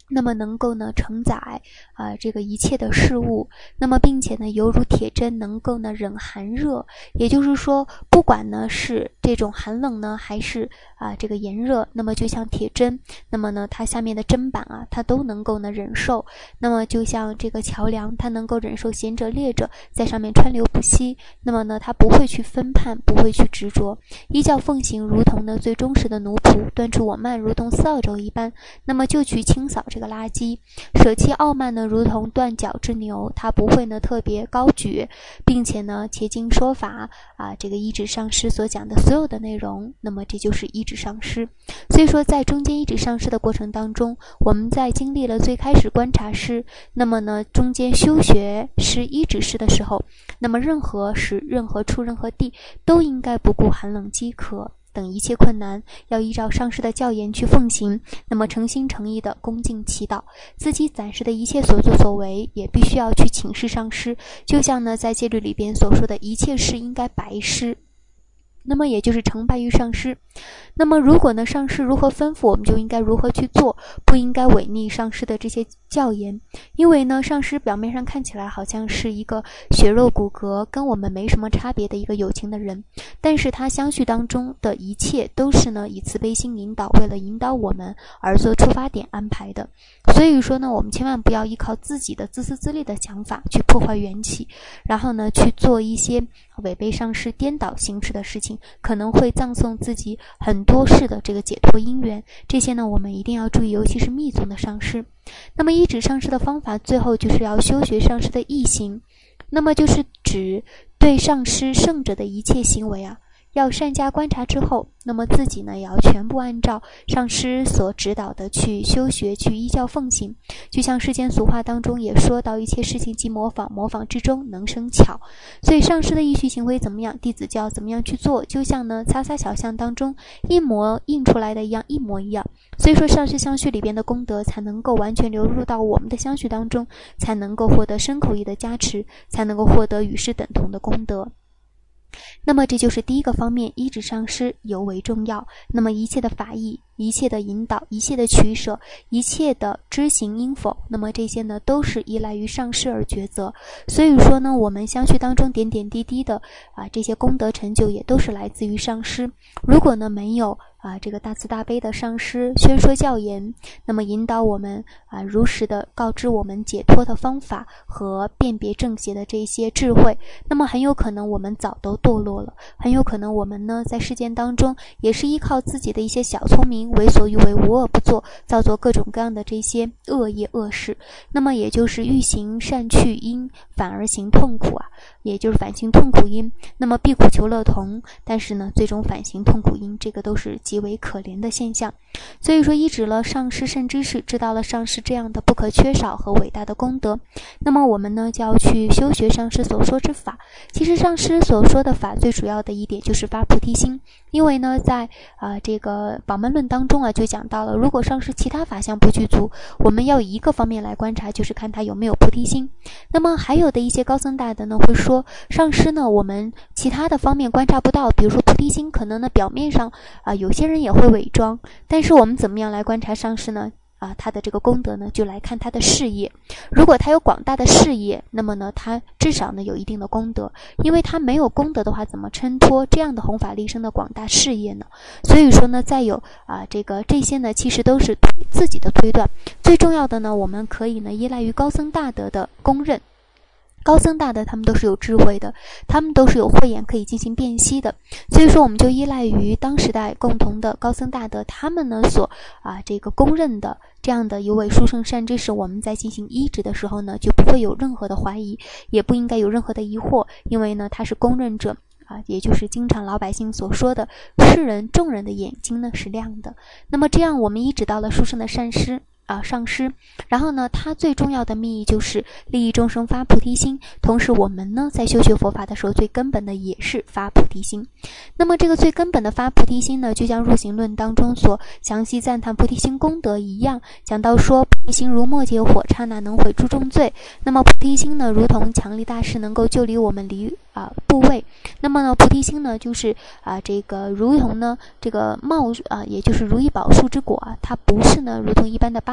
那么能够呢承载啊、呃、这个一切的事物，那么并且呢犹如铁针，能够呢忍寒热，也就是说不管呢是这种寒冷呢还是啊、呃、这个炎热，那么就像铁针，那么呢它下面的砧板啊它都能够呢忍受，那么就像这个桥梁，它能够忍受贤者烈者在上面川流不息，那么呢它不会去分判，不会去执着，依教奉行，如同呢最忠实的奴仆，端出我慢如同扫帚一般，那么就去清扫这个垃圾，舍弃傲慢呢如同断脚之牛，它不会呢特别高举，并且呢切经说法啊，这个一指上师所讲的所有的内容，那么这就是一指上师。所以说在中间一指上师的过程当中，我们在经历了最开始观察师，那么呢中间修学师一指师的时候，那么任何时任何处任何地都应该不顾寒冷饥渴等一切困难，要依照上师的教言去奉行，那么诚心诚意的恭敬祈祷，自己暂时的一切所作所为也必须要去请示上师，就像呢在戒律里边所说的一切事应该白师，那么也就是成败于上师。那么如果呢上师如何吩咐，我们就应该如何去做，不应该违逆上师的这些教言。因为呢上师表面上看起来好像是一个血肉骨骼跟我们没什么差别的一个有情的人，但是他相续当中的一切都是呢以慈悲心引导，为了引导我们而做出发点安排的。所以说呢我们千万不要依靠自己的自私自利的想法去破坏缘起，然后呢去做一些违背上师颠倒行事的事情，可能会葬送自己很多世的这个解脱因缘，这些呢我们一定要注意，尤其是密宗的上师。那么一指上师的方法，最后就是要修学上师的义行，那么就是指对上师圣者的一切行为啊，要善加观察之后，那么自己呢也要全部按照上师所指导的去修学，去依教奉行。就像世间俗话当中也说到，一切事情即模仿，模仿之中能生巧。所以上师的依序行为怎么样，弟子就要怎么样去做，就像呢擦擦小象当中一模印出来的一样，一模一样。所以说上师相续里边的功德才能够完全流入到我们的相续当中，才能够获得身口意的加持，才能够获得与世等同的功德。那么这就是第一个方面，依止上师尤为重要。那么一切的法义，一切的引导，一切的取舍，一切的知行应否，那么这些呢都是依赖于上师而抉择。所以说呢我们相续当中点点滴滴的啊这些功德成就也都是来自于上师。如果呢没有啊这个大慈大悲的上师宣说教言，那么引导我们啊如实的告知我们解脱的方法和辨别正邪的这些智慧，那么很有可能我们早都堕落了，很有可能我们呢在世间当中也是依靠自己的一些小聪明，为所欲为，无恶不作，造作各种各样的这些恶业恶事，那么也就是欲行善趣因，反而行痛苦啊，也就是反行痛苦因。那么避苦求乐同，但是呢最终反行痛苦因，这个都是极为可怜的现象。所以说依止了上师圣知识，知道了上师这样的不可缺少和伟大的功德，那么我们呢就要去修学上师所说之法。其实上师所说的法最主要的一点就是发菩提心，因为呢在啊、呃、这个宝门论当中啊就讲到了，如果上师其他法相不具足，我们要以一个方面来观察，就是看他有没有菩提心。那么还有的一些高僧大德呢会说，上师呢我们其他的方面观察不到，比如说菩提心可能呢表面上啊、呃、有些人也会伪装，但是我们怎么样来观察上师呢？啊，他的这个功德呢，就来看他的事业。如果他有广大的事业，那么呢，他至少呢有一定的功德。因为他没有功德的话，怎么衬托这样的弘法利生的广大事业呢？所以说呢，再有啊，这个这些呢，其实都是自己的推断。最重要的呢，我们可以呢依赖于高僧大德的公认。高僧大德他们都是有智慧的，他们都是有慧眼可以进行辨析的，所以说我们就依赖于当时代共同的高僧大德，他们呢所啊这个公认的这样的一位殊胜善知识，我们在进行依止的时候呢，就不会有任何的怀疑，也不应该有任何的疑惑，因为呢他是公认者啊，也就是经常老百姓所说的世人众人的眼睛呢是亮的。那么这样我们依止到了殊胜的善师啊，上师，然后呢，它最重要的密意就是利益众生发菩提心。同时，我们呢在修学佛法的时候，最根本的也是发菩提心。那么，这个最根本的发菩提心呢，就像入行论当中所详细赞叹菩提心功德一样，讲到说菩提心如末劫火，刹那能毁诸重罪。那么，菩提心呢，如同强力大士，能够救离我们离啊部位。那么呢，菩提心呢，就是啊这个如同呢这个茂啊，也就是如意宝树之果啊，它不是呢如同一般的芭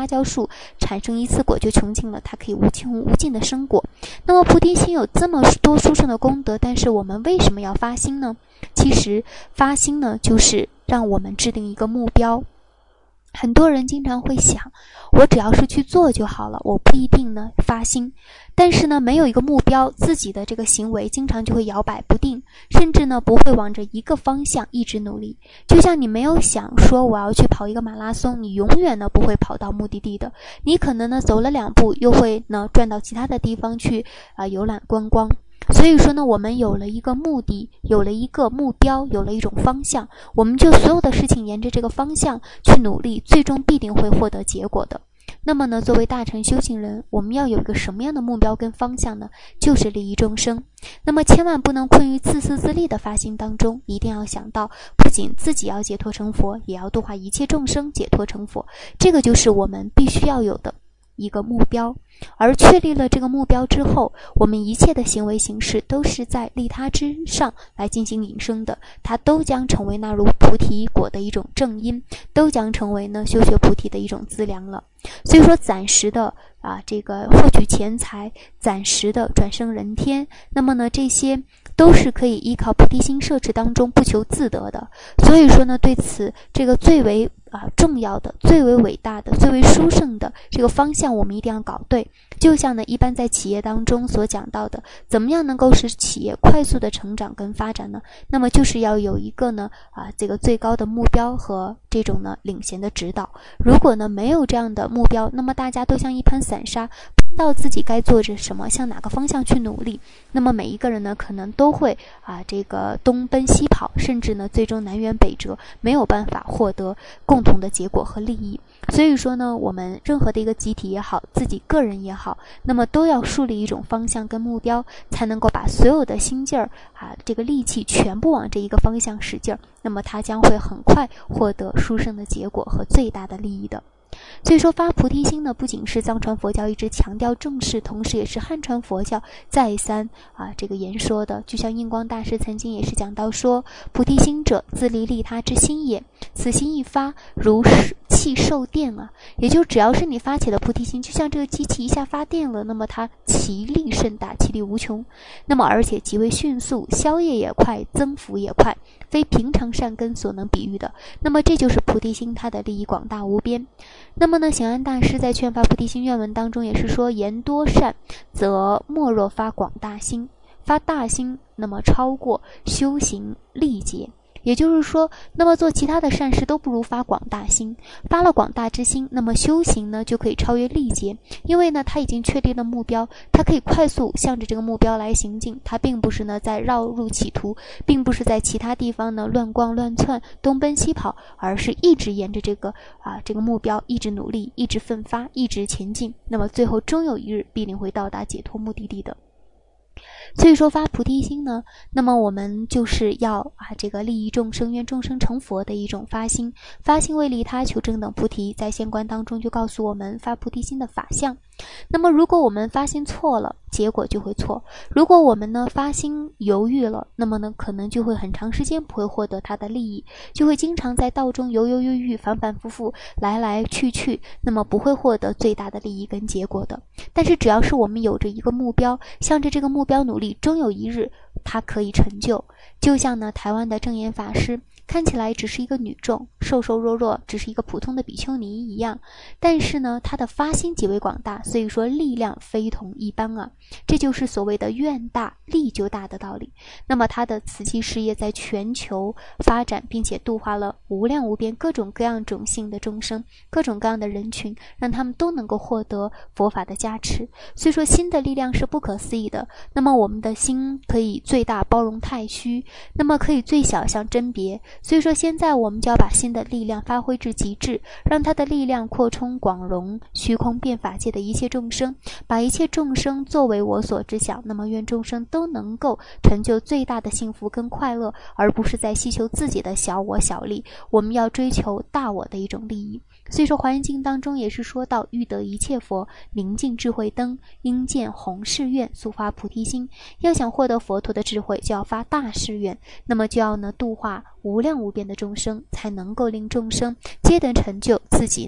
蕉树产生一次果就穷尽了，它可以无穷无尽的生果。那么菩提心有这么多殊胜的功德，但是我们为什么要发心呢？其实发心呢，就是让我们制定一个目标。很多人经常会想，我只要是去做就好了，我不一定呢发心。但是呢，没有一个目标，自己的这个行为经常就会摇摆不定，甚至呢不会往着一个方向一直努力。就像你没有想说我要去跑一个马拉松，你永远呢不会跑到目的地的。你可能呢走了两步，又会呢转到其他的地方去啊、呃、游览观光。所以说呢，我们有了一个目的，有了一个目标，有了一种方向，我们就所有的事情沿着这个方向去努力，最终必定会获得结果的。那么呢，作为大乘修行人，我们要有一个什么样的目标跟方向呢？就是利益众生。那么千万不能困于自私自利的发心当中，一定要想到，不仅自己要解脱成佛，也要度化一切众生解脱成佛。这个就是我们必须要有的一个目标。而确立了这个目标之后，我们一切的行为形式都是在利他之上来进行引生的，它都将成为纳入菩提果的一种正因，都将成为呢修学菩提的一种资粮了。所以说暂时的啊这个获取钱财，暂时的转生人天，那么呢这些都是可以依靠菩提心摄持当中不求自得的。所以说呢，对此这个最为啊重要的、最为伟大的、最为殊胜的这个方向，我们一定要搞对。就像呢，一般在企业当中所讲到的，怎么样能够使企业快速的成长跟发展呢？那么就是要有一个呢啊这个最高的目标和这种呢领衔的指导。如果呢没有这样的目标，那么大家都像一盘散沙，不知道自己该做着什么，向哪个方向去努力。那么每一个人呢，可能都会啊这个东奔西跑，甚至呢最终南辕北辙，没有办法获得共同的结果和利益。所以说呢，我们任何的一个集体也好，自己个人也好，那么都要树立一种方向跟目标，才能够把所有的心劲儿啊，这个力气全部往这一个方向使劲儿，那么它将会很快获得殊胜的结果和最大的利益的。所以说发菩提心呢，不仅是藏传佛教一直强调重视，同时也是汉传佛教再三啊这个言说的。就像印光大师曾经也是讲到说，菩提心者，自利利他之心也，此心一发，如气受电啊。也就只要是你发起了菩提心，就像这个机器一下发电了，那么它其力甚大，其力无穷，那么而且极为迅速，消业也快，增幅也快，非平常善根所能比喻的。那么这就是菩提心它的利益广大无边。那么呢，显安大师在劝发菩提心愿文当中也是说，言多善，则莫若发广大心。发大心，那么超过修行力竭。也就是说，那么做其他的善事都不如发广大心。发了广大之心，那么修行呢就可以超越力竭，因为呢他已经确立了目标，他可以快速向着这个目标来行进，他并不是呢在绕路企图，并不是在其他地方呢乱逛乱窜东奔西跑，而是一直沿着这个啊这个目标一直努力，一直奋发，一直前进，那么最后终有一日必定会到达解脱目的地的。所以说发菩提心呢，那么我们就是要啊这个利益众生，愿众生成佛的一种发心。发心为利他求正等菩提，在仙观当中就告诉我们发菩提心的法相。那么如果我们发心错了，结果就会错。如果我们呢发心犹豫了，那么呢可能就会很长时间不会获得它的利益，就会经常在道中犹犹豫豫，反反复复，来来去去，那么不会获得最大的利益跟结果的。但是只要是我们有着一个目标，向着这个目标努力，终有一日它可以成就。就像呢台湾的正言法师，看起来只是一个女众，瘦瘦弱弱，只是一个普通的比丘尼一样，但是呢她的发心极为广大，所以说力量非同一般啊。这就是所谓的愿大力就大的道理。那么她的慈济事业在全球发展，并且度化了无量无边各种各样种姓的众生，各种各样的人群，让他们都能够获得佛法的加持。所以说心的力量是不可思议的。那么我们的心可以最大包容太虚，那么可以最小像真别。所以说现在我们就要把心的力量发挥至极致，让它的力量扩充广容虚空遍法界的一切众生，把一切众生作为我所知想。那么愿众生都能够成就最大的幸福跟快乐，而不是在希求自己的小我小利，我们要追求大我的一种利益。所以说华严经当中也是说到，欲得一切佛，明镜智慧灯，应见弘誓愿，速发菩提心。要想获得佛陀的智慧，就要发大誓愿，那么就要呢度化无量无边的众生，才能够令众生皆得成就自己呢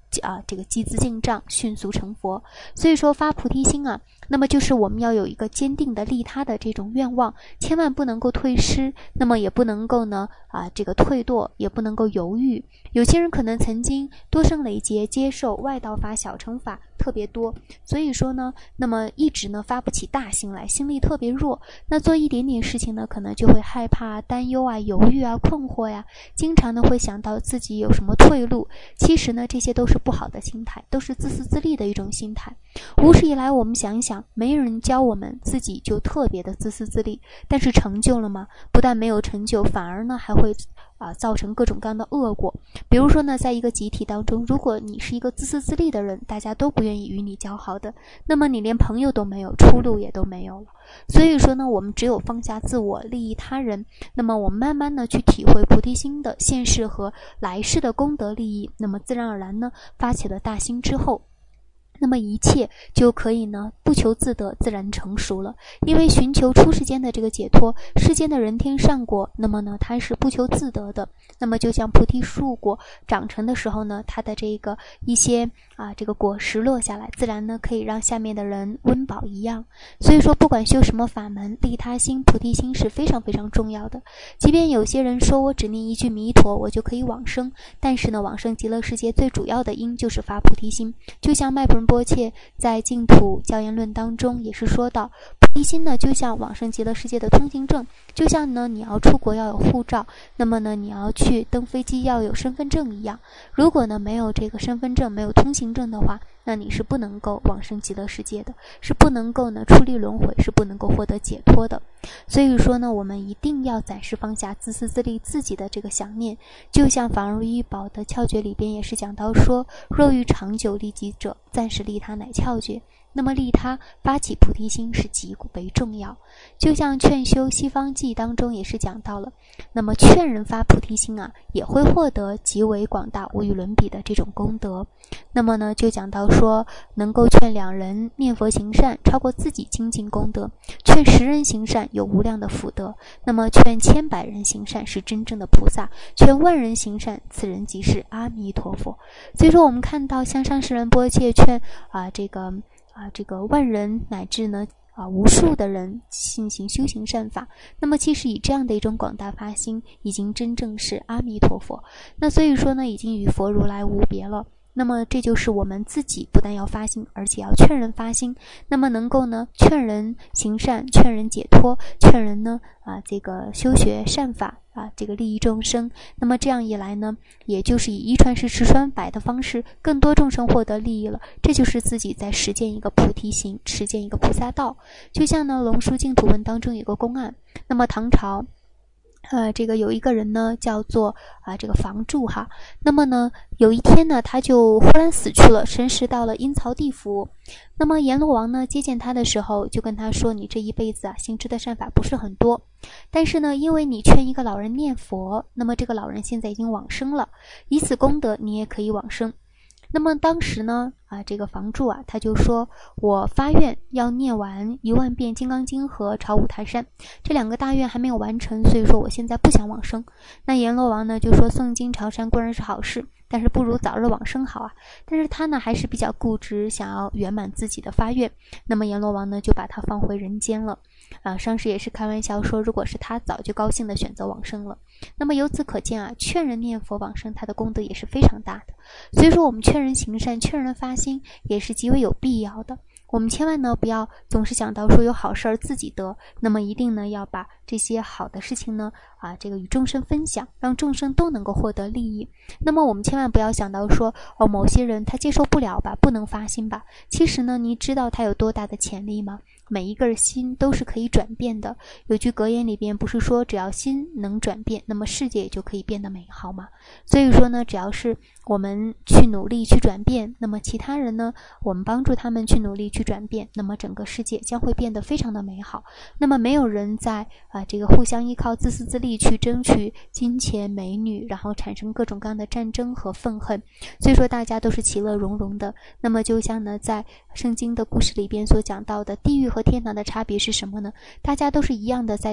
啊这个积资进账，迅速成佛。所以说发菩提心啊，那么就是我们要有一个坚定的利他的这种愿望，千万不能够退失，那么也不能够呢啊这个退堕，也不能够犹豫。有些人可能曾经多生累劫接受外道法小乘法特别多，所以说呢那么一直呢发不起大心来，心力特别弱，那做一点点事情呢可能就会害怕担忧啊犹豫啊困惑呀，经常呢会想到自己有什么退路。其实呢这些都是不好的心态，都是自私自利的一种心态。无始以来我们想一想，没人教我们，自己就特别的自私自利，但是成就了吗？不但没有成就，反而呢还会啊造成各种各样的恶果。比如说呢在一个集体当中，如果你是一个自私自利的人，大家都不愿意与你交好的，那么你连朋友都没有，出路也都没有了。所以说呢我们只有放下自我，利益他人，那么我们慢慢的去体会菩提心的现世和来世的功德利益，那么自然而然呢发起了大心之后，那么一切就可以呢不求自得，自然成熟了。因为寻求出世间的这个解脱，世间的人天善果，那么呢它是不求自得的。那么就像菩提树果长成的时候呢，它的这个一些啊这个果实落下来，自然呢可以让下面的人温饱一样。所以说不管修什么法门，利他心菩提心是非常非常重要的。即便有些人说我只念一句弥陀我就可以往生，但是呢往生极乐世界最主要的因就是发菩提心。就像麦普仁波切在净土教言论当中也是说到，菩提心呢就像往生极乐世界的通行证，就像呢你要出国要有护照，那么呢你要去登飞机要有身份证一样。如果呢没有这个身份证，没有通行证的话，那你是不能够往生极乐世界的，是不能够呢出离轮回，是不能够获得解脱的。所以说呢我们一定要暂时放下自私自利自己的这个想念。就像法轮易宝的窍诀里边也是讲到说，若欲长久利己者，暂时利他乃窍诀。那么利他发起菩提心是极为重要。就像劝修西方记当中也是讲到了，那么劝人发菩提心啊，也会获得极为广大无与伦比的这种功德。那么呢就讲到说，能够劝两人念佛行善超过自己精进功德，劝十人行善有无量的福德，那么劝千百人行善是真正的菩萨，劝万人行善此人即是阿弥陀佛。所以说我们看到香山十人波切劝啊这个啊，这个万人乃至呢啊无数的人进行修行善法，那么其实以这样的一种广大发心，已经真正是阿弥陀佛。那所以说呢，已经与佛如来无别了。那么这就是我们自己不但要发心，而且要劝人发心，那么能够呢劝人行善，劝人解脱，劝人呢啊这个修学善法啊这个利益众生。那么这样一来呢，也就是以一传十十传百的方式，更多众生获得利益了。这就是自己在实践一个菩提行，实践一个菩萨道。就像呢龙树净土文当中有个公案，那么唐朝呃，这个有一个人呢，叫做啊这个房柱哈。那么呢，有一天呢，他就忽然死去了，神识到了阴曹地府。那么阎罗王呢接见他的时候，就跟他说：“你这一辈子啊，行持的善法不是很多，但是呢，因为你劝一个老人念佛，那么这个老人现在已经往生了，以此功德，你也可以往生。”那么当时呢啊这个房柱啊他就说，我发愿要念完一万遍金刚经和朝五台山，这两个大愿还没有完成，所以说我现在不想往生。那阎罗王呢就说，诵经朝山固然是好事，但是不如早日往生好啊。但是他呢还是比较固执，想要圆满自己的发愿。那么阎罗王呢就把他放回人间了啊。上师也是开玩笑说，如果是他早就高兴的选择往生了。那么由此可见啊，劝人念佛往生，他的功德也是非常大的。所以说我们劝人行善，劝人发心也是极为有必要的。我们千万呢不要总是想到说有好事儿自己得，那么一定呢要把这些好的事情呢啊这个与众生分享，让众生都能够获得利益。那么我们千万不要想到说哦某些人他接受不了吧，不能发心吧。其实呢你知道他有多大的潜力吗？每一个心都是可以转变的。有句格言里边不是说只要心能转变，那么世界也就可以变得美好吗？所以说呢只要是我们去努力去转变，那么其他人呢我们帮助他们去努力去转变，那么整个世界将会变得非常的美好。那么没有人在啊这个互相依靠自私自利去争取金钱美女，然后产生各种各样的战争和愤恨。所以说大家都是其乐融融的。那么就像呢在圣经的故事里边所讲到的，地狱和天堂的差别是什么呢？大家都是一样的在大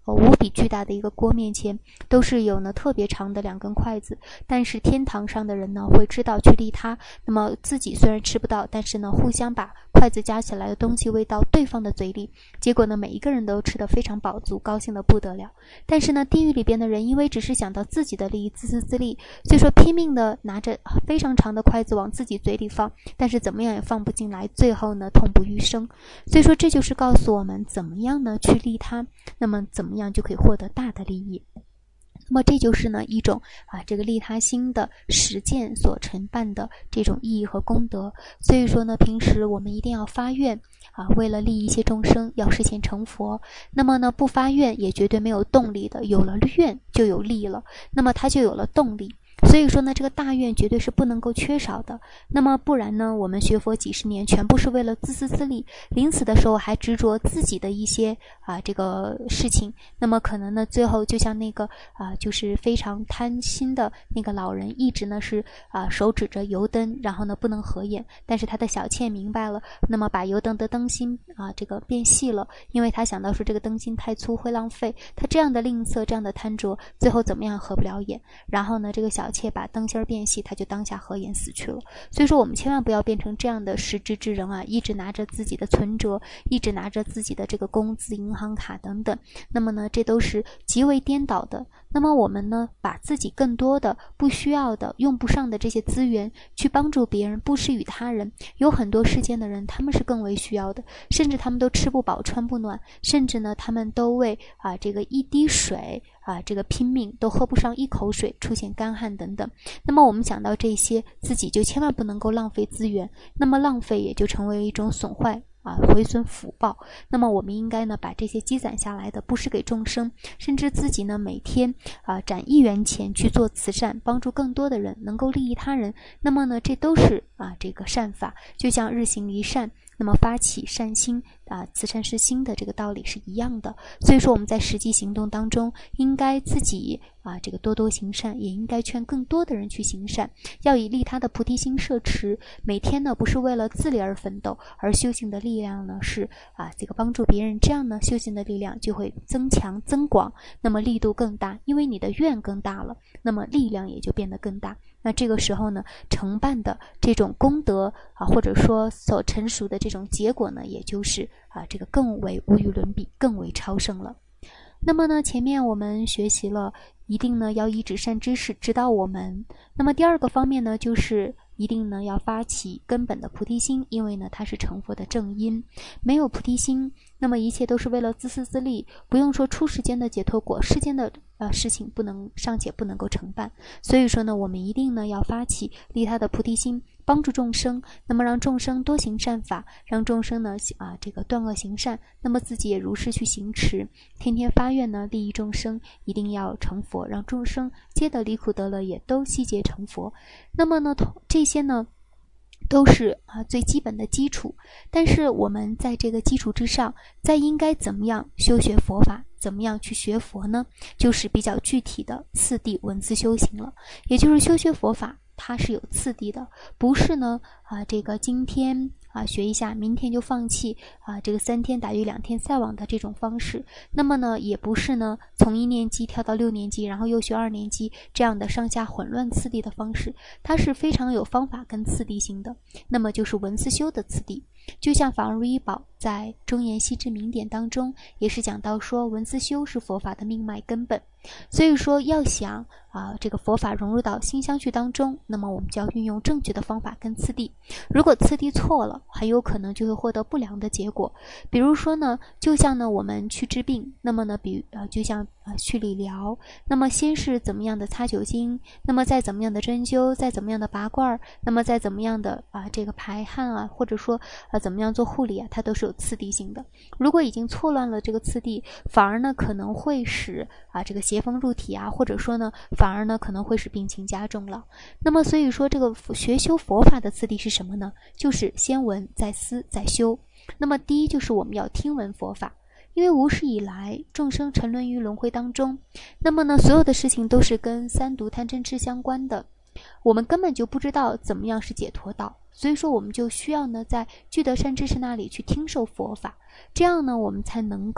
呃无比巨大的一个锅面前，都是有呢特别长的两根筷子，但是天堂上的人呢会知道去利他，那么自己虽然吃不到，但是呢互相把筷子夹起来的东西喂到对方的嘴里，结果呢每一个人都吃得非常饱足，高兴得不得了。但是呢地狱里边的人因为只是想到自己的利益，自私自利，所以说拼命的拿着非常长的筷子往自己嘴里放，但是怎么样也放不进来，最后呢痛不欲生。所以说这就是告诉我们怎么样呢去利他，那么怎么样就可以获得大的利益。那么这就是呢一种啊这个利他心的实践所承办的这种意义和功德。所以说呢平时我们一定要发愿啊，为了利益一些众生，要实现成佛。那么呢不发愿也绝对没有动力的，有了愿就有力了，那么它就有了动力。所以说呢这个大愿绝对是不能够缺少的。那么不然呢我们学佛几十年全部是为了自私自利，临死的时候还执着自己的一些啊这个事情，那么可能呢最后就像那个啊就是非常贪心的那个老人，一直呢是啊手指着油灯，然后呢不能合眼，但是他的小妾明白了，那么把油灯的灯芯啊这个变细了，因为他想到说这个灯芯太粗会浪费，他这样的吝啬，这样的贪着，最后怎么样合不了眼，然后呢这个小妾把灯芯变细，他就当下合眼死去了。所以说我们千万不要变成这样的失职之人啊，一直拿着自己的存折，一直拿着自己的这个工资、银行卡等等，那么呢这都是极为颠倒的。那么我们呢把自己更多的不需要的、用不上的这些资源去帮助别人，布施于他人。有很多世间的人他们是更为需要的，甚至他们都吃不饱穿不暖，甚至呢他们都为啊这个一滴水啊这个拼命，都喝不上一口水，出现干旱等等。那么我们想到这些，自己就千万不能够浪费资源，那么浪费也就成为一种损坏啊，毁损福报。那么我们应该呢把这些积攒下来的布施给众生，甚至自己呢每天啊攒一元钱去做慈善，帮助更多的人，能够利益他人。那么呢这都是啊这个善法，就像日行一善，那么发起善心啊慈善是心的这个道理是一样的。所以说我们在实际行动当中，应该自己啊这个多多行善，也应该劝更多的人去行善，要以利他的菩提心摄持，每天呢不是为了自利而奋斗，而修行的力量呢是啊这个帮助别人，这样呢修行的力量就会增强增广，那么力度更大，因为你的愿更大了，那么力量也就变得更大。那这个时候呢承办的这种功德啊，或者说所成熟的这种结果呢，也就是啊这个更为无与伦比，更为超胜了。那么呢前面我们学习了一定呢要依止善知识指导我们，那么第二个方面呢就是一定呢要发起根本的菩提心，因为呢它是成佛的正因。没有菩提心，那么一切都是为了自私自利，不用说出世间的解脱果，世间的呃事情不能尚且不能够承办。所以说呢我们一定呢要发起利他的菩提心，帮助众生，那么让众生多行善法，让众生呢啊这个断恶行善，那么自己也如是去行持，天天发愿呢利益众生，一定要成佛，让众生皆得离苦得乐，也都悉皆成佛。那么呢这些呢都是啊最基本的基础，但是我们在这个基础之上，再应该怎么样修学佛法，怎么样去学佛呢？就是比较具体的次第文字修行了。也就是修学佛法它是有次第的，不是呢啊这个今天啊学一下，明天就放弃啊这个三天打鱼两天晒网的这种方式。那么呢也不是呢从一年级跳到六年级，然后又学二年级这样的上下混乱次第的方式，它是非常有方法跟次第性的。那么就是文思修的次第，就像法如一宝在中言细致明典当中也是讲到说，文思修是佛法的命脉根本。所以说要想啊这个佛法融入到心相续当中，那么我们就要运用正确的方法跟次第。如果次第错了，很有可能就会获得不良的结果。比如说呢就像呢我们去治病，那么呢比呃就像啊去理疗，那么先是怎么样的擦酒精，那么再怎么样的针灸，再怎么样的拔罐，那么再怎么样的啊这个排汗啊，或者说啊怎么样做护理啊，它都是有次第性的。如果已经错乱了这个次第，反而呢可能会使啊这个邪风入体啊，或者说呢反而呢可能会使病情加重了。那么所以说这个学修佛法的次第是什么呢？就是先闻再思再修。那么第一就是我们要听闻佛法，因为无始以来众生沉沦于轮回当中，那么呢所有的事情都是跟三毒贪嗔痴相关的，我们根本就不知道怎么样是解脱道。所以说我们就需要呢在具德善知识那里去听受佛法，这样呢我们才能够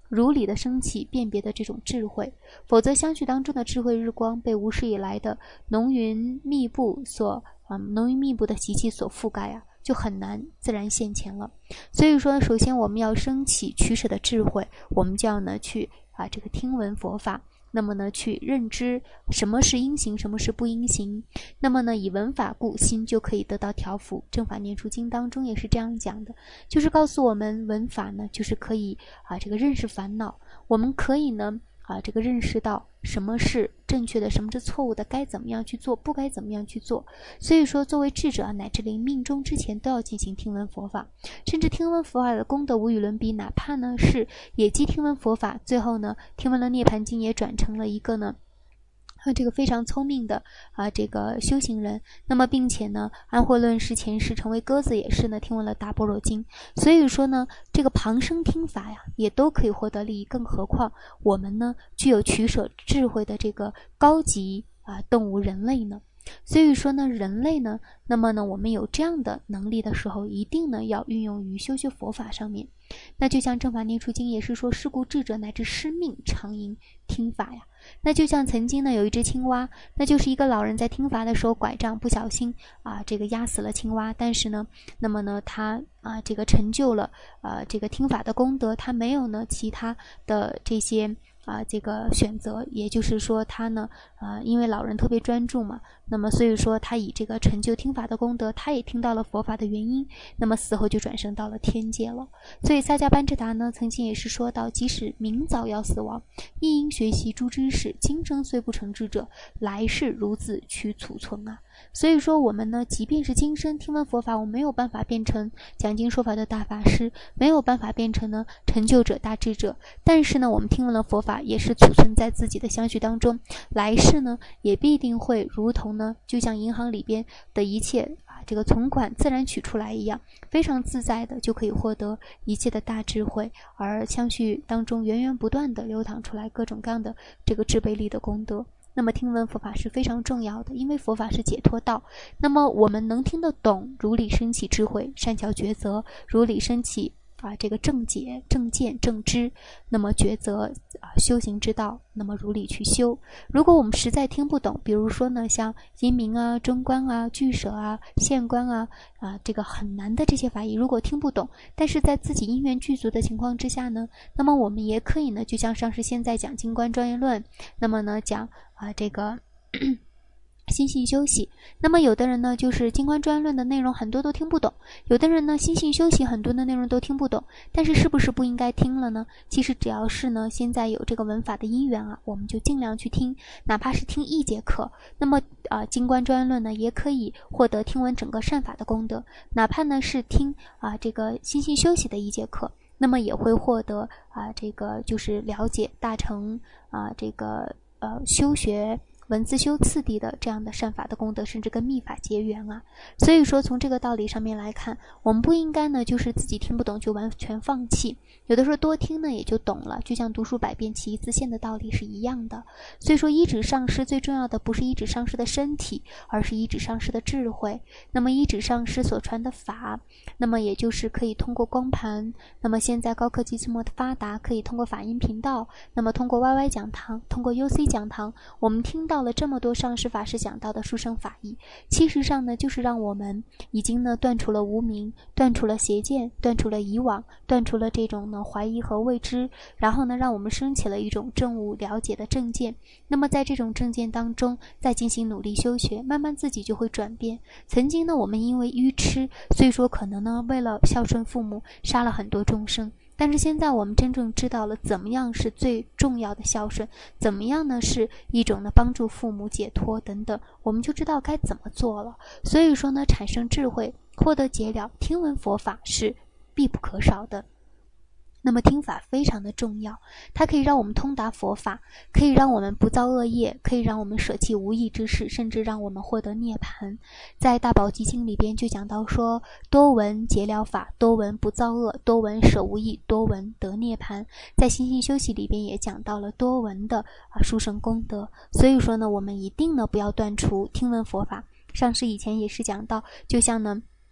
如理的升起辨别的这种智慧，否则相续当中的智慧日光被无始以来的浓云密布所啊浓云密布的习气所覆盖啊，就很难自然现前了。所以说，首先我们要升起取舍的智慧，我们就要呢去啊这个听闻佛法，那么呢去认知什么是应行，什么是不应行。那么呢以闻法故，心就可以得到调伏。正法念处经当中也是这样讲的，就是告诉我们闻法呢就是可以啊这个认识烦恼，我们可以呢啊这个认识到什么是正确的，什么是错误的，该怎么样去做，不该怎么样去做。所以说作为智者啊，乃至临命终之前都要进行听闻佛法，甚至听闻佛法的功德无与伦比，哪怕呢是野鸡听闻佛法，最后呢听闻了涅盘经，也转成了一个呢这个非常聪明的啊，这个修行人。那么并且呢安慧论师前世成为鸽子，也是呢听闻了大般若经。所以说呢这个旁生听法呀也都可以获得利益，更何况我们呢具有取舍智慧的这个高级啊动物人类呢。所以说呢人类呢，那么呢我们有这样的能力的时候，一定呢要运用于修学佛法上面。那就像正法念处经也是说，是故智者乃至师命常应听法呀。那就像曾经呢有一只青蛙，那就是一个老人在听法的时候拐杖不小心啊这个压死了青蛙，但是呢那么呢他啊这个成就了啊这个听法的功德，他没有呢其他的这些啊这个选择，也就是说他呢啊因为老人特别专注嘛，那么所以说他以这个成就听法的功德，他也听到了佛法的原因，那么死后就转生到了天界了。所以萨迦班智达呢曾经也是说到，即使明早要死亡，亦应学习诸知识，今生虽不成智者，来世如自取储存啊。所以说我们呢即便是今生听闻佛法，我没有办法变成讲经说法的大法师，没有办法变成呢成就者大智者，但是呢我们听闻了佛法也是储存在自己的相续当中，来世呢也必定会如同呢就像银行里边的一切啊这个存款自然取出来一样，非常自在的就可以获得一切的大智慧，而相续当中源源不断的流淌出来各种各样的这个智悲力的功德。那么听闻佛法是非常重要的，因为佛法是解脱道，那么我们能听得懂，如理升起智慧，善巧抉择，如理升起啊这个正解正见正知，那么抉择啊修行之道，那么如理去修。如果我们实在听不懂，比如说呢像阴明啊中观啊俱舍啊现观啊啊这个很难的这些法义，如果听不懂，但是在自己因缘具足的情况之下呢，那么我们也可以呢就像上师现在讲经观庄严论，那么呢讲啊这个心性休息。那么有的人呢就是经观专论的内容很多都听不懂，有的人呢心性休息很多的内容都听不懂，但是是不是不应该听了呢？其实只要是呢现在有这个闻法的因缘啊，我们就尽量去听，哪怕是听一节课，那么啊、呃、经观专论呢也可以获得听闻整个善法的功德，哪怕呢是听啊、呃、这个心性休息的一节课，那么也会获得啊、呃、这个就是了解大乘啊、呃、这个呃修学文字修次第的这样的善法的功德，甚至跟密法结缘啊。所以说从这个道理上面来看，我们不应该呢就是自己听不懂就完全放弃，有的时候多听呢也就懂了，就像读书百遍其义自现的道理是一样的。所以说依止上师最重要的不是依止上师的身体，而是依止上师的智慧。那么依止上师所传的法，那么也就是可以通过光盘，那么现在高科技这么的发达，可以通过法音频道，那么通过 Y Y 讲堂，通过 U C 讲堂，我们听到到了这么多上师法师讲到的殊胜法义，其实上呢就是让我们已经呢断除了无明，断除了邪见，断除了以往，断除了这种呢怀疑和未知，然后呢让我们升起了一种正悟了解的正见。那么在这种正见当中再进行努力修学，慢慢自己就会转变。曾经呢我们因为愚痴，所以说可能呢为了孝顺父母杀了很多众生，但是现在我们真正知道了怎么样是最重要的孝顺，怎么样呢是一种呢帮助父母解脱等等，我们就知道该怎么做了。所以说呢产生智慧，获得解了，听闻佛法是必不可少的。那么听法非常的重要，它可以让我们通达佛法，可以让我们不造恶业，可以让我们舍弃无益之事，甚至让我们获得涅槃。在大宝积经里边就讲到说，多闻解了法，多闻不造恶，多闻舍无益，多闻得涅槃。在心性修习里边也讲到了多闻的啊殊胜功德。所以说呢我们一定呢不要断除听闻佛法。上师以前也是讲到，就像呢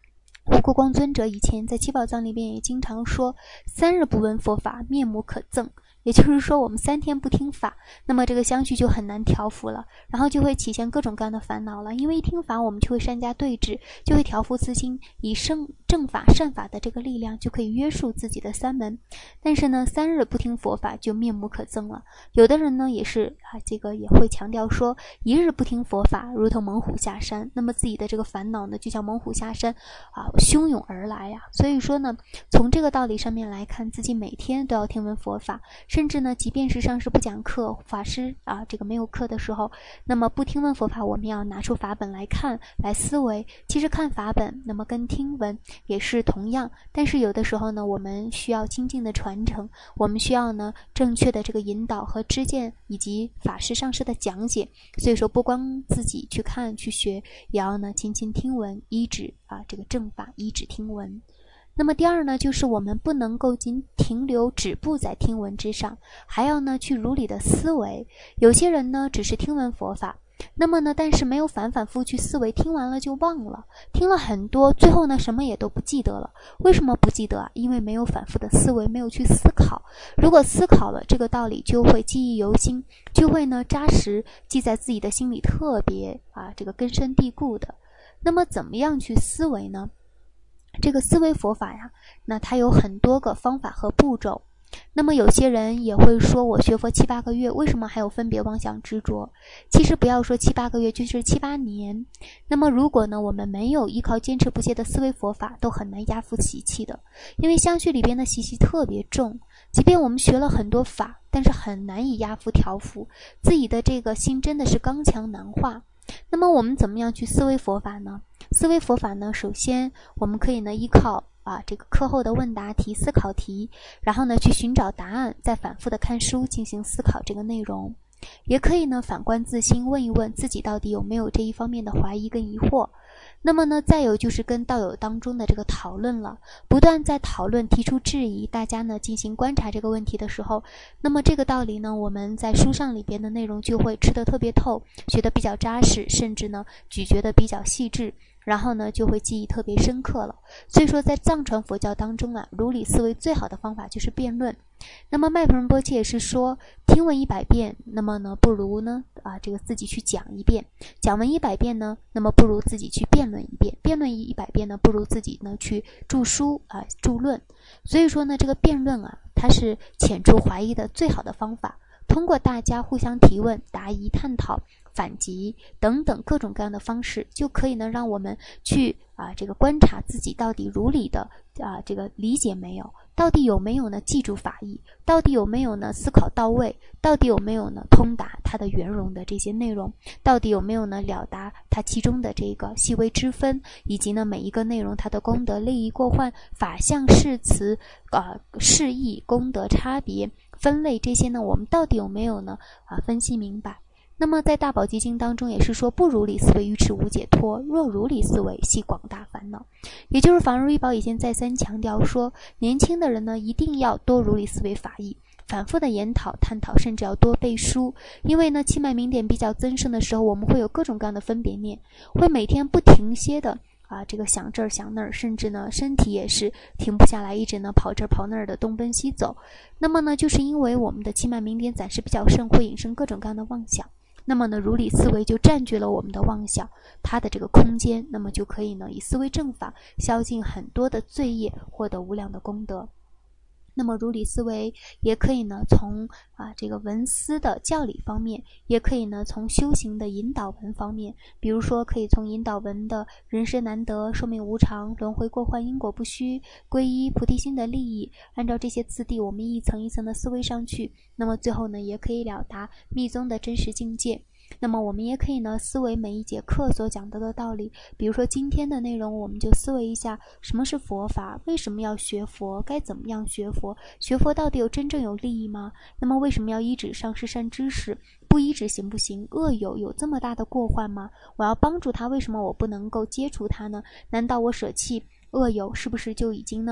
吴国光尊者以前在七宝藏里边也经常说，三日不闻佛法，面目可憎。也就是说，我们三天不听法，那么这个相续就很难调伏了，然后就会体现各种各样的烦恼了。因为一听法，我们就会善加对治，就会调伏自心，以正正法善法的这个力量，就可以约束自己的三门。但是呢，三日不听佛法，就面目可憎了。有的人呢，也是啊，这个也会强调说，一日不听佛法，如同猛虎下山。那么自己的这个烦恼呢，就像猛虎下山啊，汹涌而来呀、啊。所以说呢，从这个道理上面来看，自己每天都要听闻佛法。甚至呢，即便是上师不讲课，法师啊，这个没有课的时候，那么不听闻佛法，我们要拿出法本来看，来思维。其实看法本，那么跟听闻也是同样，但是有的时候呢，我们需要精进的传承，我们需要呢正确的这个引导和知见，以及法师上师的讲解。所以说，不光自己去看去学，也要呢勤勤听闻，依止啊这个正法，依止听闻。那么第二呢，就是我们不能够仅停留止步在听闻之上，还要呢去如理的思维。有些人呢只是听闻佛法，那么呢但是没有反反复去思维，听完了就忘了，听了很多，最后呢什么也都不记得了。为什么不记得啊？因为没有反复的思维，没有去思考。如果思考了这个道理，就会记忆犹新，就会呢扎实记在自己的心里，特别啊这个根深蒂固的。那么怎么样去思维呢？这个思维佛法呀，那它有很多个方法和步骤。那么有些人也会说，我学佛七八个月，为什么还有分别妄想执着？其实不要说七八个月，就是七八年。那么如果呢，我们没有依靠坚持不懈的思维佛法，都很难压服习气的。因为相续里边的习气特别重，即便我们学了很多法，但是很难以压服调伏自己的这个心，真的是刚强难化。那么我们怎么样去思维佛法呢？思维佛法呢，首先我们可以呢依靠啊这个课后的问答题、思考题，然后呢去寻找答案，再反复的看书进行思考这个内容。也可以呢反观自心，问一问自己到底有没有这一方面的怀疑跟疑惑。那么呢再有就是跟道友当中的这个讨论了，不断在讨论提出质疑，大家呢进行观察这个问题的时候，那么这个道理呢我们在书上里边的内容就会吃得特别透，学得比较扎实，甚至呢咀嚼得比较细致，然后呢就会记忆特别深刻了。所以说在藏传佛教当中啊，如理思维最好的方法就是辩论。那么麦普仁波切也是说，听闻一百遍，那么呢不如呢啊这个自己去讲一遍，讲闻一百遍呢，那么不如自己去辩论一遍，辩论一百遍呢，不如自己呢去著书啊著论。所以说呢，这个辩论啊，它是遣除怀疑的最好的方法。通过大家互相提问、答疑、探讨、反击等等各种各样的方式，就可以呢让我们去啊这个观察自己到底如理的啊这个理解没有，到底有没有呢记住法义，到底有没有呢思考到位，到底有没有呢通达它的圆融的这些内容，到底有没有呢了达它其中的这个细微之分，以及呢每一个内容它的功德、利益、过患、法相、誓词、啊释义、功德差别、分类，这些呢我们到底有没有呢啊分析明白。那么在大宝积经当中也是说，不如理思维愚痴无解脱，若如理思维系广大烦恼。也就是法润一宝以前再三强调说，年轻的人呢一定要多如理思维法义，反复的研讨探讨，甚至要多背书。因为呢气脉明点比较增盛的时候，我们会有各种各样的分别念，会每天不停歇的啊，这个想这儿想那儿，甚至呢身体也是停不下来，一直呢跑这儿跑那儿的东奔西走。那么呢就是因为我们的气脉明点暂时比较盛，会引生各种各样的妄想。那么呢如理思维就占据了我们的妄想它的这个空间，那么就可以呢以思维正法消尽很多的罪业，获得无量的功德。那么如理思维也可以呢从啊这个文思的教理方面，也可以呢从修行的引导文方面，比如说可以从引导文的人生难得、寿命无常、轮回过患、因果不虚、皈依、菩提心的利益，按照这些次第我们一层一层的思维上去，那么最后呢也可以了达密宗的真实境界。那么我们也可以呢思维每一节课所讲到的道理，比如说今天的内容，我们就思维一下什么是佛法，为什么要学佛，该怎么样学佛，学佛到底有真正有利益吗？那么为什么要依止上师善知识，不依止行不行？恶友有这么大的过患吗？我要帮助他，为什么我不能够接触他呢？难道我舍弃恶友是不是就已经呢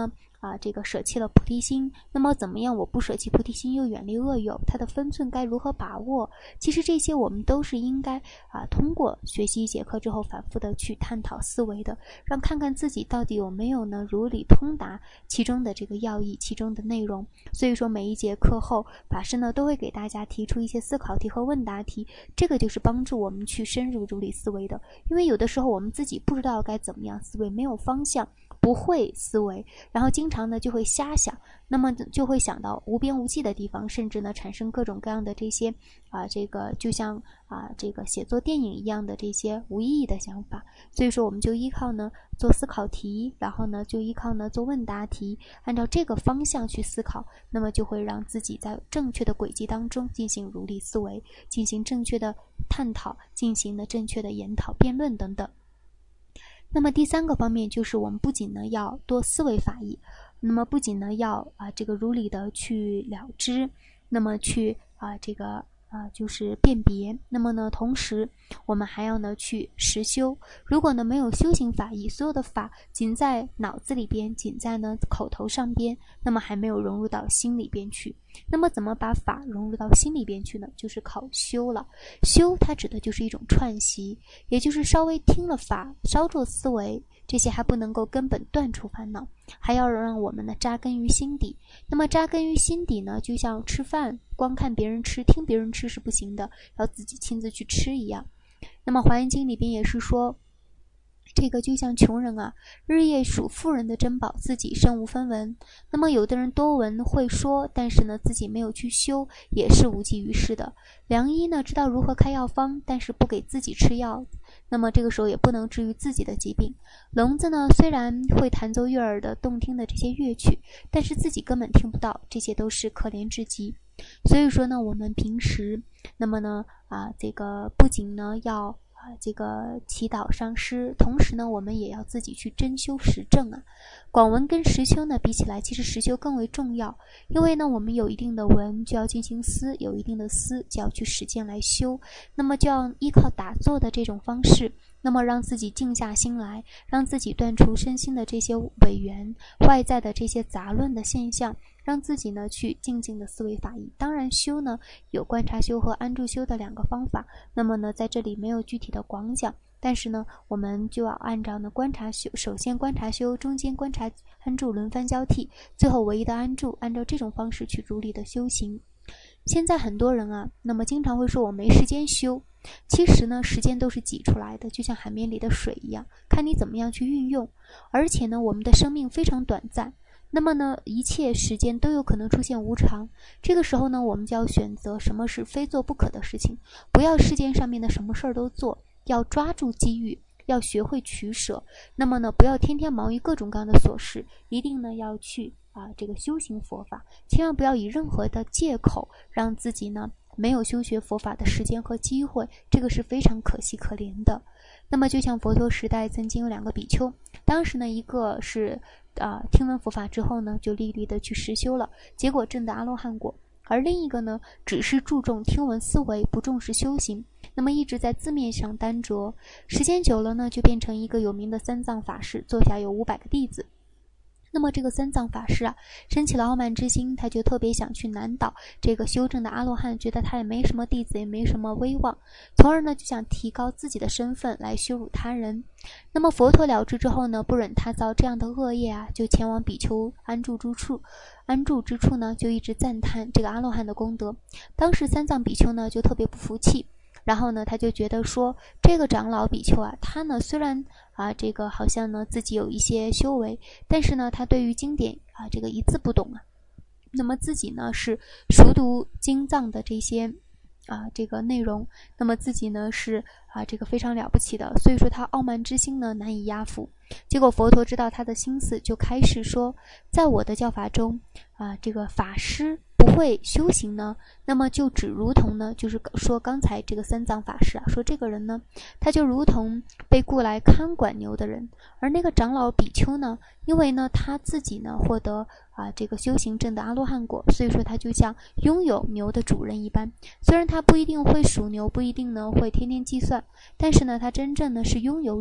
啊这个舍弃了菩提心，那么怎么样我不舍弃菩提心又远离恶友，它的分寸该如何把握？其实这些我们都是应该啊通过学习一节课之后反复的去探讨思维的，让看看自己到底有没有呢如理通达其中的这个要义，其中的内容。所以说每一节课后，法师呢都会给大家提出一些思考题和问答题，这个就是帮助我们去深入如理思维的。因为有的时候我们自己不知道该怎么样思维，没有方向，不会思维，然后经常呢就会瞎想，那么就会想到无边无际的地方，甚至呢产生各种各样的这些啊这个就像啊这个写作电影一样的这些无意义的想法。所以说我们就依靠呢做思考题，然后呢就依靠呢做问答题，按照这个方向去思考，那么就会让自己在正确的轨迹当中进行如理思维，进行正确的探讨，进行呢正确的研讨辩论等等。那么第三个方面就是我们不仅呢要多思维法义，那么不仅呢要啊这个如理的去了知，那么去啊这个啊就是辨别，那么呢同时我们还要呢去实修。如果呢没有修行法义，所有的法仅在脑子里边，仅在呢口头上边，那么还没有融入到心里边去。那么怎么把法融入到心里边去呢？就是靠修了。修它指的就是一种串习，也就是稍微听了法，稍作思维，这些还不能够根本断除烦恼，还要让我们呢扎根于心底。那么扎根于心底呢，就像吃饭，光看别人吃，听别人吃是不行的，要自己亲自去吃一样。那么《华严经》里边也是说，这个就像穷人啊，日夜数富人的珍宝，自己身无分文。那么有的人多闻会说，但是呢自己没有去修，也是无济于事的。良医呢知道如何开药方，但是不给自己吃药，那么这个时候也不能治愈自己的疾病。聋子呢虽然会弹奏悦耳的动听的这些乐曲，但是自己根本听不到，这些都是可怜至极。所以说呢我们平时那么呢啊这个不仅呢要啊，这个祈祷上师，同时呢我们也要自己去真修实证啊。广闻跟实修呢比起来，其实实修更为重要，因为呢我们有一定的闻就要进行思，有一定的思就要去实践来修，那么就要依靠打坐的这种方式，那么让自己静下心来，让自己断除身心的这些伪缘，外在的这些杂乱的现象，让自己呢去静静的思维法义。当然修呢有观察修和安住修的两个方法，那么呢在这里没有具体的广讲，但是呢我们就要按照呢观察修，首先观察修，中间观察安住，轮番交替，最后唯一的安住，按照这种方式去如理的修行。现在很多人啊，那么经常会说我没时间修，其实呢时间都是挤出来的，就像海绵里的水一样，看你怎么样去运用。而且呢我们的生命非常短暂，那么呢一切时间都有可能出现无常，这个时候呢我们就要选择什么是非做不可的事情，不要世间上面的什么事儿都做，要抓住机遇，要学会取舍。那么呢不要天天忙于各种各样的琐事，一定呢要去啊这个修行佛法，千万不要以任何的借口让自己呢没有修学佛法的时间和机会，这个是非常可惜可怜的。那么就像佛陀时代曾经有两个比丘，当时呢一个是啊、呃、听闻佛法之后呢就历历的去实修了，结果证得阿罗汉果，而另一个呢只是注重听闻思维，不重视修行，那么一直在字面上耽着，时间久了呢就变成一个有名的三藏法师，座下有五百个弟子。那么这个三藏法师啊升起了傲慢之心，他就特别想去难倒这个修正的阿罗汉，觉得他也没什么弟子，也没什么威望，从而呢就想提高自己的身份来羞辱他人。那么佛陀了知之后呢，不忍他造这样的恶业啊，就前往比丘安住之处，安住之处呢就一直赞叹这个阿罗汉的功德。当时三藏比丘呢就特别不服气，然后呢他就觉得说，这个长老比丘啊，他呢虽然啊这个好像呢自己有一些修为，但是呢他对于经典啊这个一字不懂啊，那么自己呢是熟读经藏的这些啊这个内容，那么自己呢是啊这个非常了不起的，所以说他傲慢之心呢难以压服。结果佛陀知道他的心思，就开始说，在我的教法中啊这个法师不会修行呢，那么就只如同呢就是说刚才这个三藏法师啊，说这个人呢他就如同被雇来看管牛的人，而那个长老比丘呢，因为呢他自己呢获得啊这个修行证的阿罗汉果，所以说他就像拥有牛的主人一般，虽然他不一定会属牛，不一定呢会天天计算，但是呢他真正呢是拥有者。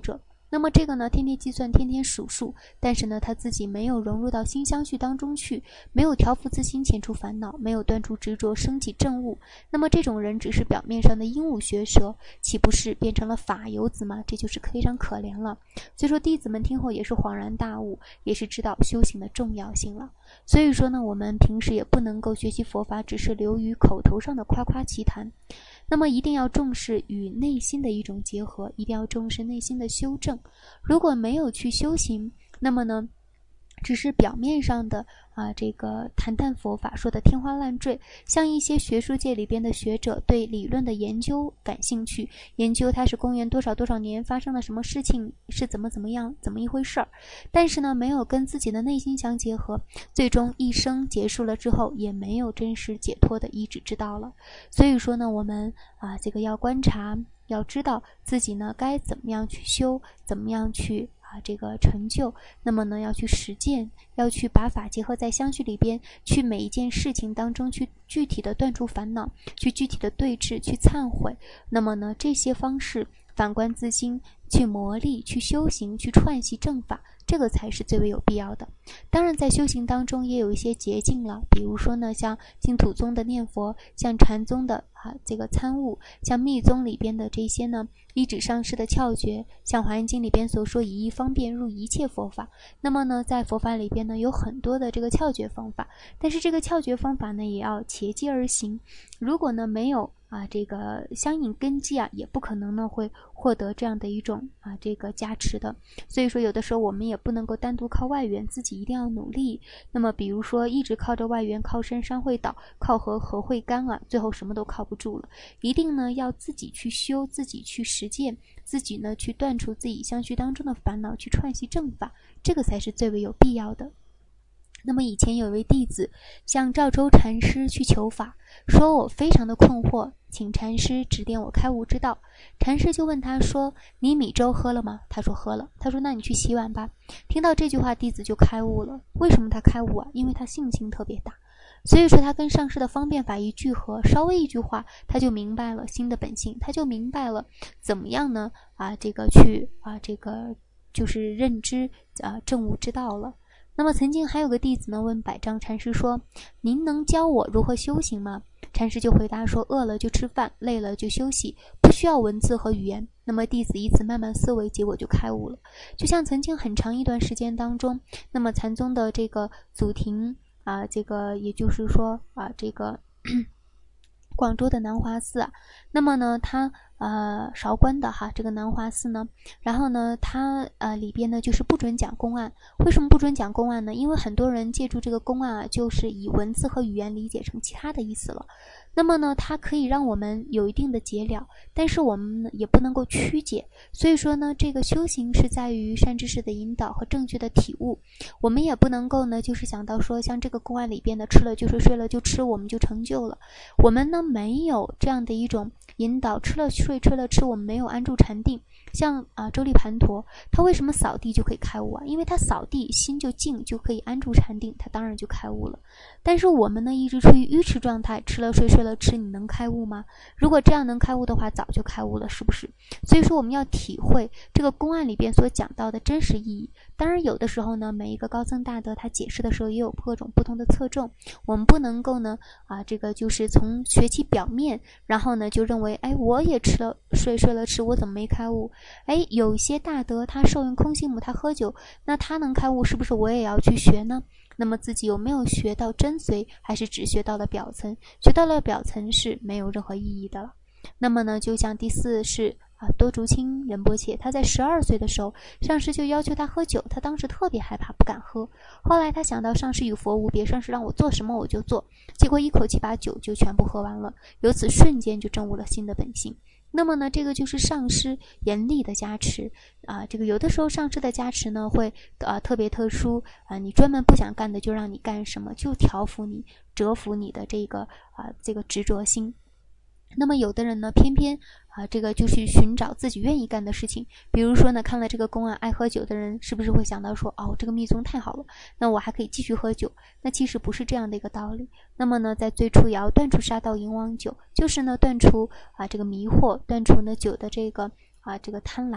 那么这个呢，天天计算，天天数数，但是呢，他自己没有融入到心相续当中去，没有调伏自心，遣除烦恼，没有断除执着，升起正悟。那么这种人只是表面上的鹦鹉学舌，岂不是变成了法游子吗？这就是非常可怜了。所以说弟子们听后也是恍然大悟，也是知道修行的重要性了。所以说呢，我们平时也不能够学习佛法只是流于口头上的夸夸其谈，那么一定要重视与内心的一种结合，一定要重视内心的修正。如果没有去修行，那么呢只是表面上的啊，这个谈谈佛法，说的天花乱坠，像一些学术界里边的学者对理论的研究感兴趣，研究它是公元多少多少年发生了什么事情，是怎么怎么样，怎么一回事儿，但是呢，没有跟自己的内心相结合，最终一生结束了之后，也没有真实解脱的医治之道了。所以说呢，我们啊，这个要观察，要知道自己呢该怎么样去修，怎么样去啊，这个成就，那么呢要去实践，要去把法结合在相续里边，去每一件事情当中去具体的断除烦恼，去具体的对治，去忏悔。那么呢这些方式反观自心，去磨砺，去修行，去串习正法，这个才是最为有必要的。当然在修行当中也有一些捷径了，比如说呢像净土宗的念佛，像禅宗的啊这个参悟，像密宗里边的这些呢一指上师的窍诀，像华严经里边所说以一方便入一切佛法。那么呢在佛法里边呢有很多的这个窍诀方法，但是这个窍诀方法呢也要切机而行，如果呢没有啊这个相应根基啊，也不可能呢会获得这样的一种啊这个加持的。所以说有的时候我们也不能够单独靠外援，自己一定要努力。那么比如说一直靠着外援，靠山山会倒，靠河河会干啊，最后什么都靠不住了。一定呢要自己去修，自己去实践，自己呢去断除自己相续当中的烦恼，去串习正法，这个才是最为有必要的。那么以前有一位弟子向赵州禅师去求法，说我非常的困惑，请禅师指点我开悟之道。禅师就问他说，你米粥喝了吗？他说喝了。他说那你去洗碗吧。听到这句话，弟子就开悟了。为什么他开悟啊？因为他信心特别大，所以说他跟上师的方便法一聚合，稍微一句话他就明白了心的本性，他就明白了怎么样呢啊这个去啊这个就是认知啊正悟之道了。那么曾经还有个弟子呢问百丈禅师说，您能教我如何修行吗？禅师就回答说，饿了就吃饭，累了就休息，不需要文字和语言。那么弟子以此慢慢思维，结果就开悟了。就像曾经很长一段时间当中，那么禅宗的这个祖庭啊，这个也就是说啊这个广州的南华寺啊，那么呢它呃韶关的哈这个南华寺呢，然后呢它呃里边呢就是不准讲公案。为什么不准讲公案呢？因为很多人借助这个公案啊，就是以文字和语言理解成其他的意思了。那么呢它可以让我们有一定的解了，但是我们也不能够曲解。所以说呢这个修行是在于善知识的引导和正确的体悟，我们也不能够呢就是想到说像这个公案里边的吃了就睡，睡了就吃，我们就成就了。我们呢没有这样的一种引导，吃了睡，睡了吃，我们没有安住禅定。像啊周利盘陀，他为什么扫地就可以开悟啊？因为他扫地心就静，就可以安住禅定，他当然就开悟了。但是我们呢一直处于愚痴状态，吃了睡，睡了吃，你能开悟吗？如果这样能开悟的话，早就开悟了，是不是？所以说我们要体会这个公案里边所讲到的真实意义。当然有的时候呢，每一个高僧大德他解释的时候也有各种不同的侧重，我们不能够呢啊这个就是从学其表面，然后呢就认为哎我也吃了睡，睡了吃，我怎么没开悟？哎，有些大德他受用空性母，他喝酒，那他能开悟，是不是我也要去学呢？那么自己有没有学到真髓，还是只学到了表层？学到了表层是没有任何意义的了。那么呢就像第四是啊多竹清仁波切，他在十二岁的时候，上师就要求他喝酒，他当时特别害怕，不敢喝。后来他想到上师与佛无别，上师让我做什么我就做，结果一口气把酒就全部喝完了，由此瞬间就证悟了心的本性。那么呢这个就是上师严厉的加持啊，这个有的时候上师的加持呢会啊特别特殊啊，你专门不想干的就让你干什么，就调服你，折服你的这个啊这个执着心。那么有的人呢偏偏啊这个就去寻找自己愿意干的事情，比如说呢看了这个公案，爱喝酒的人是不是会想到说，哦这个密宗太好了，那我还可以继续喝酒？那其实不是这样的一个道理。那么呢在最初也要断除杀盗淫妄酒，就是呢断除啊这个迷惑，断除呢酒的这个啊这个贪婪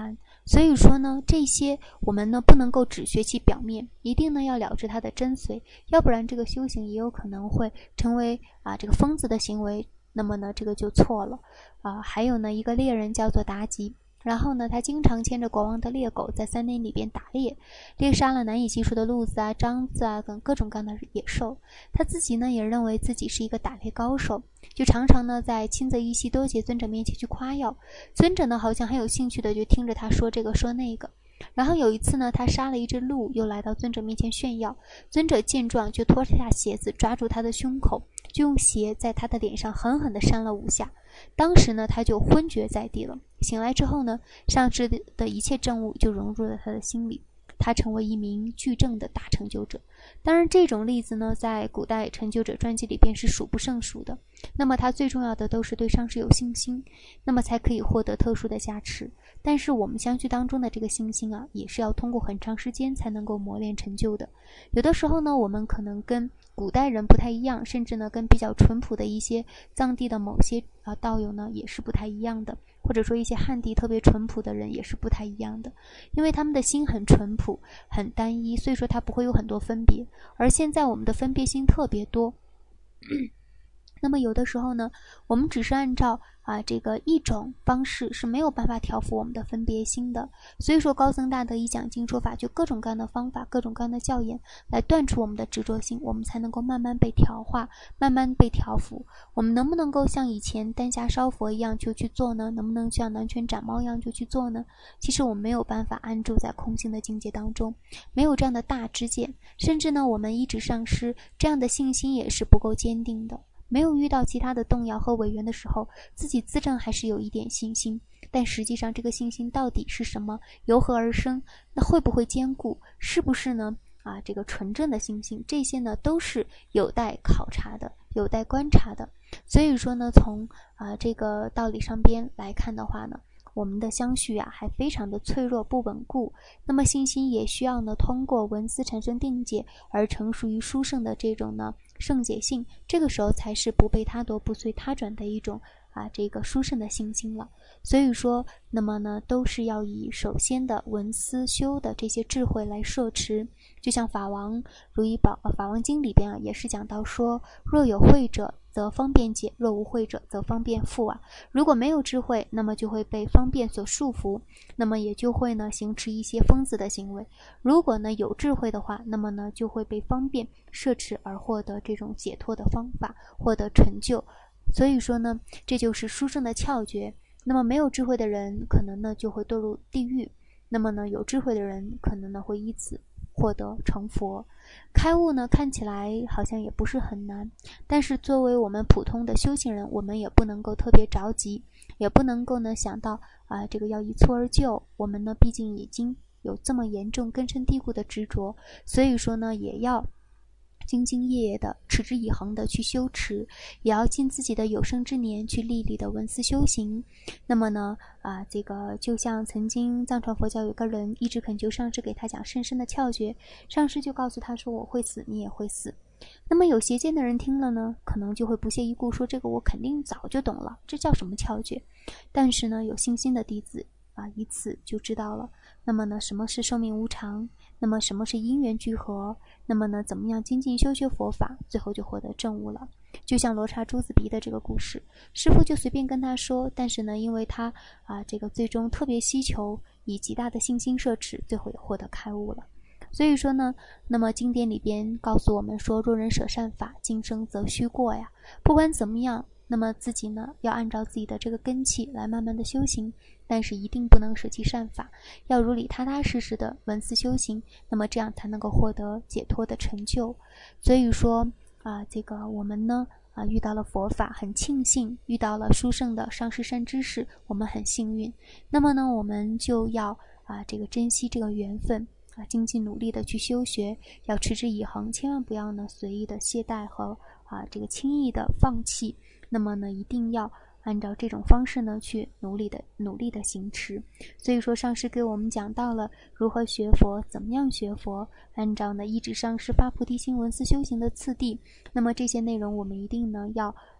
所以说呢，这些我们呢不能够只学其表面，一定呢要了知它的真髓，要不然这个修行也有可能会成为啊这个疯子的行为，那么呢这个就错了啊。还有呢一个猎人叫做妲己，然后呢他经常牵着国王的猎狗在森林里边打猎，猎杀了难以计数的鹿子啊、獐子啊等各种各样的野兽。他自己呢也认为自己是一个打猎高手，就常常呢在亲择一席多杰尊者面前去夸耀，尊者呢好像很有兴趣的就听着他说这个说那个。然后有一次呢，他杀了一只鹿，又来到尊者面前炫耀。尊者见状，就脱下鞋子，抓住他的胸口，就用鞋在他的脸上狠狠地扇了五下。当时呢，他就昏厥在地了。醒来之后呢，上师的一切政务就融入了他的心里，他成为一名具正的大成就者。当然，这种例子呢，在古代成就者传记里边是数不胜数的。那么，他最重要的都是对上师有信心，那么才可以获得特殊的加持。但是我们相续当中的这个信心啊，也是要通过很长时间才能够磨练成就的。有的时候呢，我们可能跟古代人不太一样，甚至呢跟比较淳朴的一些藏地的某些啊道友呢也是不太一样的，或者说一些汉地特别淳朴的人也是不太一样的，因为他们的心很淳朴很单一，所以说他不会有很多分别。而现在我们的分别心特别多那么有的时候呢，我们只是按照啊这个一种方式是没有办法调伏我们的分别心的。所以说高僧大德一讲经说法，就各种各样的方法，各种各样的教言来断除我们的执着心，我们才能够慢慢被调化，慢慢被调伏。我们能不能够像以前丹霞烧佛一样就去做呢？能不能像南拳斩猫一样就去做呢？其实我们没有办法安住在空性的境界当中，没有这样的大知见，甚至呢我们一直上师这样的信心也是不够坚定的。没有遇到其他的动摇和违缘的时候，自己自证还是有一点信心，但实际上这个信心到底是什么，由何而生，那会不会坚固，是不是呢啊这个纯正的信心，这些呢都是有待考察的，有待观察的。所以说呢，从啊这个道理上边来看的话呢，我们的相续啊还非常的脆弱不稳固，那么信心也需要呢通过闻思产生定解而成熟于殊胜的这种呢圣解性，这个时候才是不被他夺不随他转的一种啊这个殊胜的信心了。所以说那么呢都是要以首先的闻思修的这些智慧来摄持。就像法王如意宝、呃、法王经里边啊也是讲到说，若有慧者则方便解，若无慧者则方便覆啊。如果没有智慧，那么就会被方便所束缚，那么也就会呢行持一些疯子的行为。如果呢有智慧的话，那么呢就会被方便摄持而获得这种解脱的方法，获得成就。所以说呢，这就是殊胜的窍诀。那么没有智慧的人可能呢就会堕入地狱，那么呢有智慧的人可能呢会依此获得成佛。开悟呢看起来好像也不是很难，但是作为我们普通的修行人，我们也不能够特别着急，也不能够呢想到啊、呃、这个要一蹴而就。我们呢毕竟已经有这么严重根深蒂固的执着，所以说呢也要兢兢业业的持之以恒的去修持，也要尽自己的有生之年去历历的闻思修行。那么呢啊，这个就像曾经藏传佛教有个人一直恳求上师给他讲甚深的窍诀，上师就告诉他说，我会死你也会死。那么有邪见的人听了呢，可能就会不屑一顾，说这个我肯定早就懂了，这叫什么窍诀。但是呢有信心的弟子啊，以此就知道了。那么呢什么是寿命无常，那么什么是因缘聚合，那么呢怎么样精进修学佛法，最后就获得证悟了。就像罗刹珠子鼻的这个故事，师父就随便跟他说，但是呢因为他啊这个最终特别希求，以极大的信心摄持，最后也获得开悟了。所以说呢，那么经典里边告诉我们说，若人舍善法，今生则须过呀。不管怎么样，那么自己呢要按照自己的这个根器来慢慢的修行，但是一定不能舍弃善法，要如理踏踏实实的闻思修行，那么这样才能够获得解脱的成就。所以说啊，这个我们呢啊遇到了佛法很庆幸，遇到了殊胜的上师善知识，我们很幸运。那么呢我们就要啊这个珍惜这个缘分啊，精进努力的去修学，要持之以恒，千万不要呢随意的懈怠和啊这个轻易的放弃。那么呢一定要按照这种方式呢去努力的努力的行持。所以说上师给我们讲到了如何学佛，怎么样学佛，按照呢一指上师发菩提心闻思修行的次第。那么这些内容我们一定呢要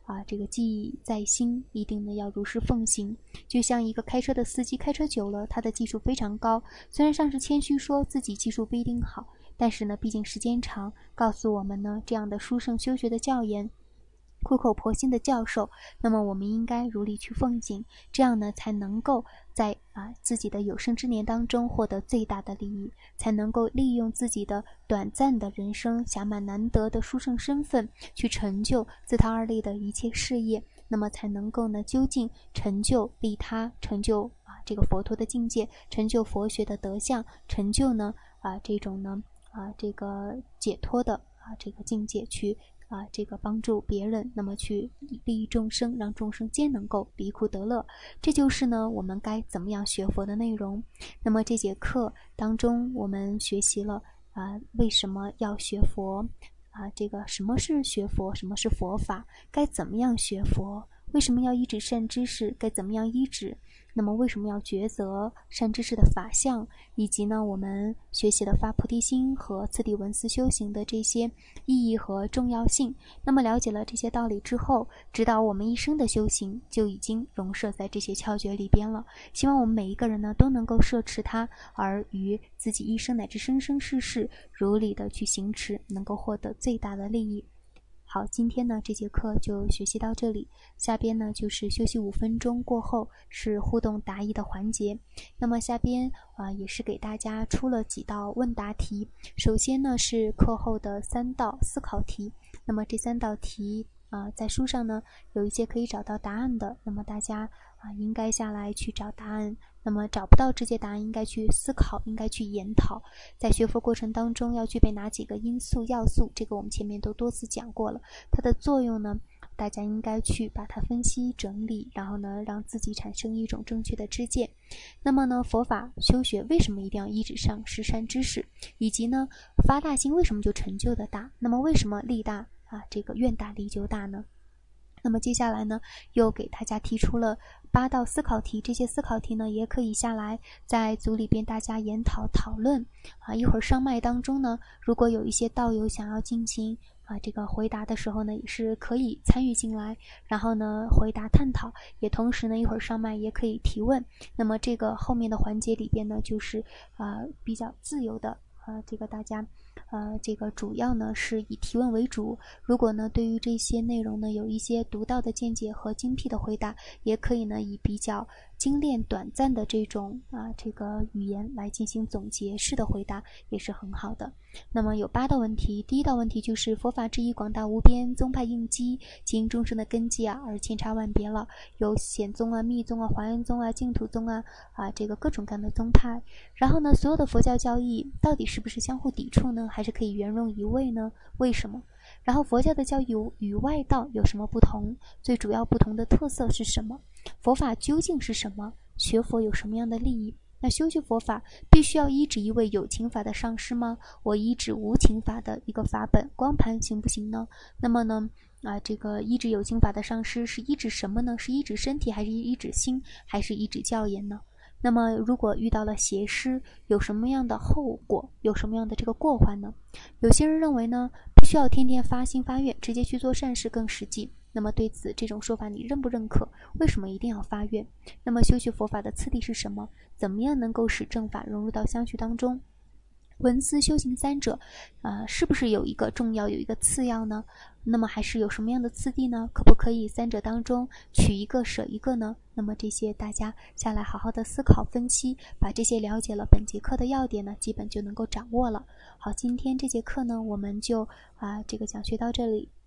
啊这个记忆在心，一定呢要如实奉行。就像一个开车的司机，开车久了，他的技术非常高，虽然上师谦虚说自己技术不一定好，但是呢毕竟时间长，告诉我们呢这样的殊胜修学的教言，苦口婆心的教授，那么我们应该如理去奉行，这样呢才能够在啊自己的有生之年当中获得最大的利益，才能够利用自己的短暂的人生，暇满难得的殊胜身份，去成就自他而立的一切事业，那么才能够呢究竟成就利他，成就啊这个佛陀的境界，成就佛学的德相，成就呢啊这种呢啊这个解脱的啊这个境界，去啊，这个帮助别人，那么去利益众生，让众生皆能够离苦得乐，这就是呢我们该怎么样学佛的内容。那么这节课当中，我们学习了啊，为什么要学佛啊？这个什么是学佛，什么是佛法，该怎么样学佛？为什么要依止善知识？该怎么样依止？那么为什么要抉择善知识的法相？以及呢我们学习的发菩提心和次第闻思修行的这些意义和重要性。那么了解了这些道理之后，指导我们一生的修行就已经融摄在这些窍诀里边了。希望我们每一个人呢都能够摄持它，而于自己一生乃至生生世世如理的去行持，能够获得最大的利益。好，今天呢这节课就学习到这里，下边呢就是休息五分钟过后是互动答疑的环节。那么下边啊、呃、也是给大家出了几道问答题，首先呢是课后的三道思考题，那么这三道题啊、呃、在书上呢有一些可以找到答案的，那么大家啊、呃、应该下来去找答案，那么找不到这些答案应该去思考，应该去研讨，在学佛过程当中要具备哪几个因素要素，这个我们前面都多次讲过了，它的作用呢大家应该去把它分析整理，然后呢让自己产生一种正确的知见。那么呢佛法修学为什么一定要依止上师善知识，以及呢发大心为什么就成就的大，那么为什么力大啊这个愿大力就大呢？那么接下来呢又给大家提出了八道思考题，这些思考题呢也可以下来在组里边大家研讨讨论啊。一会儿上麦当中呢，如果有一些道友想要进行啊这个回答的时候呢，也是可以参与进来，然后呢回答探讨，也同时呢一会儿上麦也可以提问。那么这个后面的环节里边呢就是啊比较自由的啊这个大家呃，这个主要呢是以提问为主，如果呢对于这些内容呢有一些独到的见解和精辟的回答，也可以呢以比较精炼短暂的这种啊这个语言来进行总结式的回答，也是很好的。那么有八道问题，第一道问题就是佛法之意广大无边，宗派应机，经众生的根基啊而千差万别了，有显宗啊、密宗啊、华严宗啊、净土宗啊啊这个各种各样的宗派。然后呢所有的佛教教义到底是不是相互抵触呢，还是可以圆融一味呢？为什么？然后佛教的教义与外道有什么不同？最主要不同的特色是什么？佛法究竟是什么？学佛有什么样的利益？那修学佛法必须要依止一位有情法的上师吗？我依止无情法的一个法本光盘行不行呢？那么呢啊，这个依止有情法的上师是依止什么呢？是依止身体，还是依止心，还是依止教言呢？那么如果遇到了邪师，有什么样的后果，有什么样的这个过患呢？有些人认为呢不需要天天发心发愿，直接去做善事更实际。那么对此这种说法你认不认可？为什么一定要发愿？那么修学佛法的次第是什么？怎么样能够使正法融入到相续当中？闻思修行三者呃，是不是有一个重要有一个次要呢？那么还是有什么样的次第呢？可不可以三者当中取一个舍一个呢？那么这些大家下来好好的思考分析，把这些了解了，本节课的要点呢基本就能够掌握了。好，今天这节课呢我们就啊、呃、这个讲学到这里。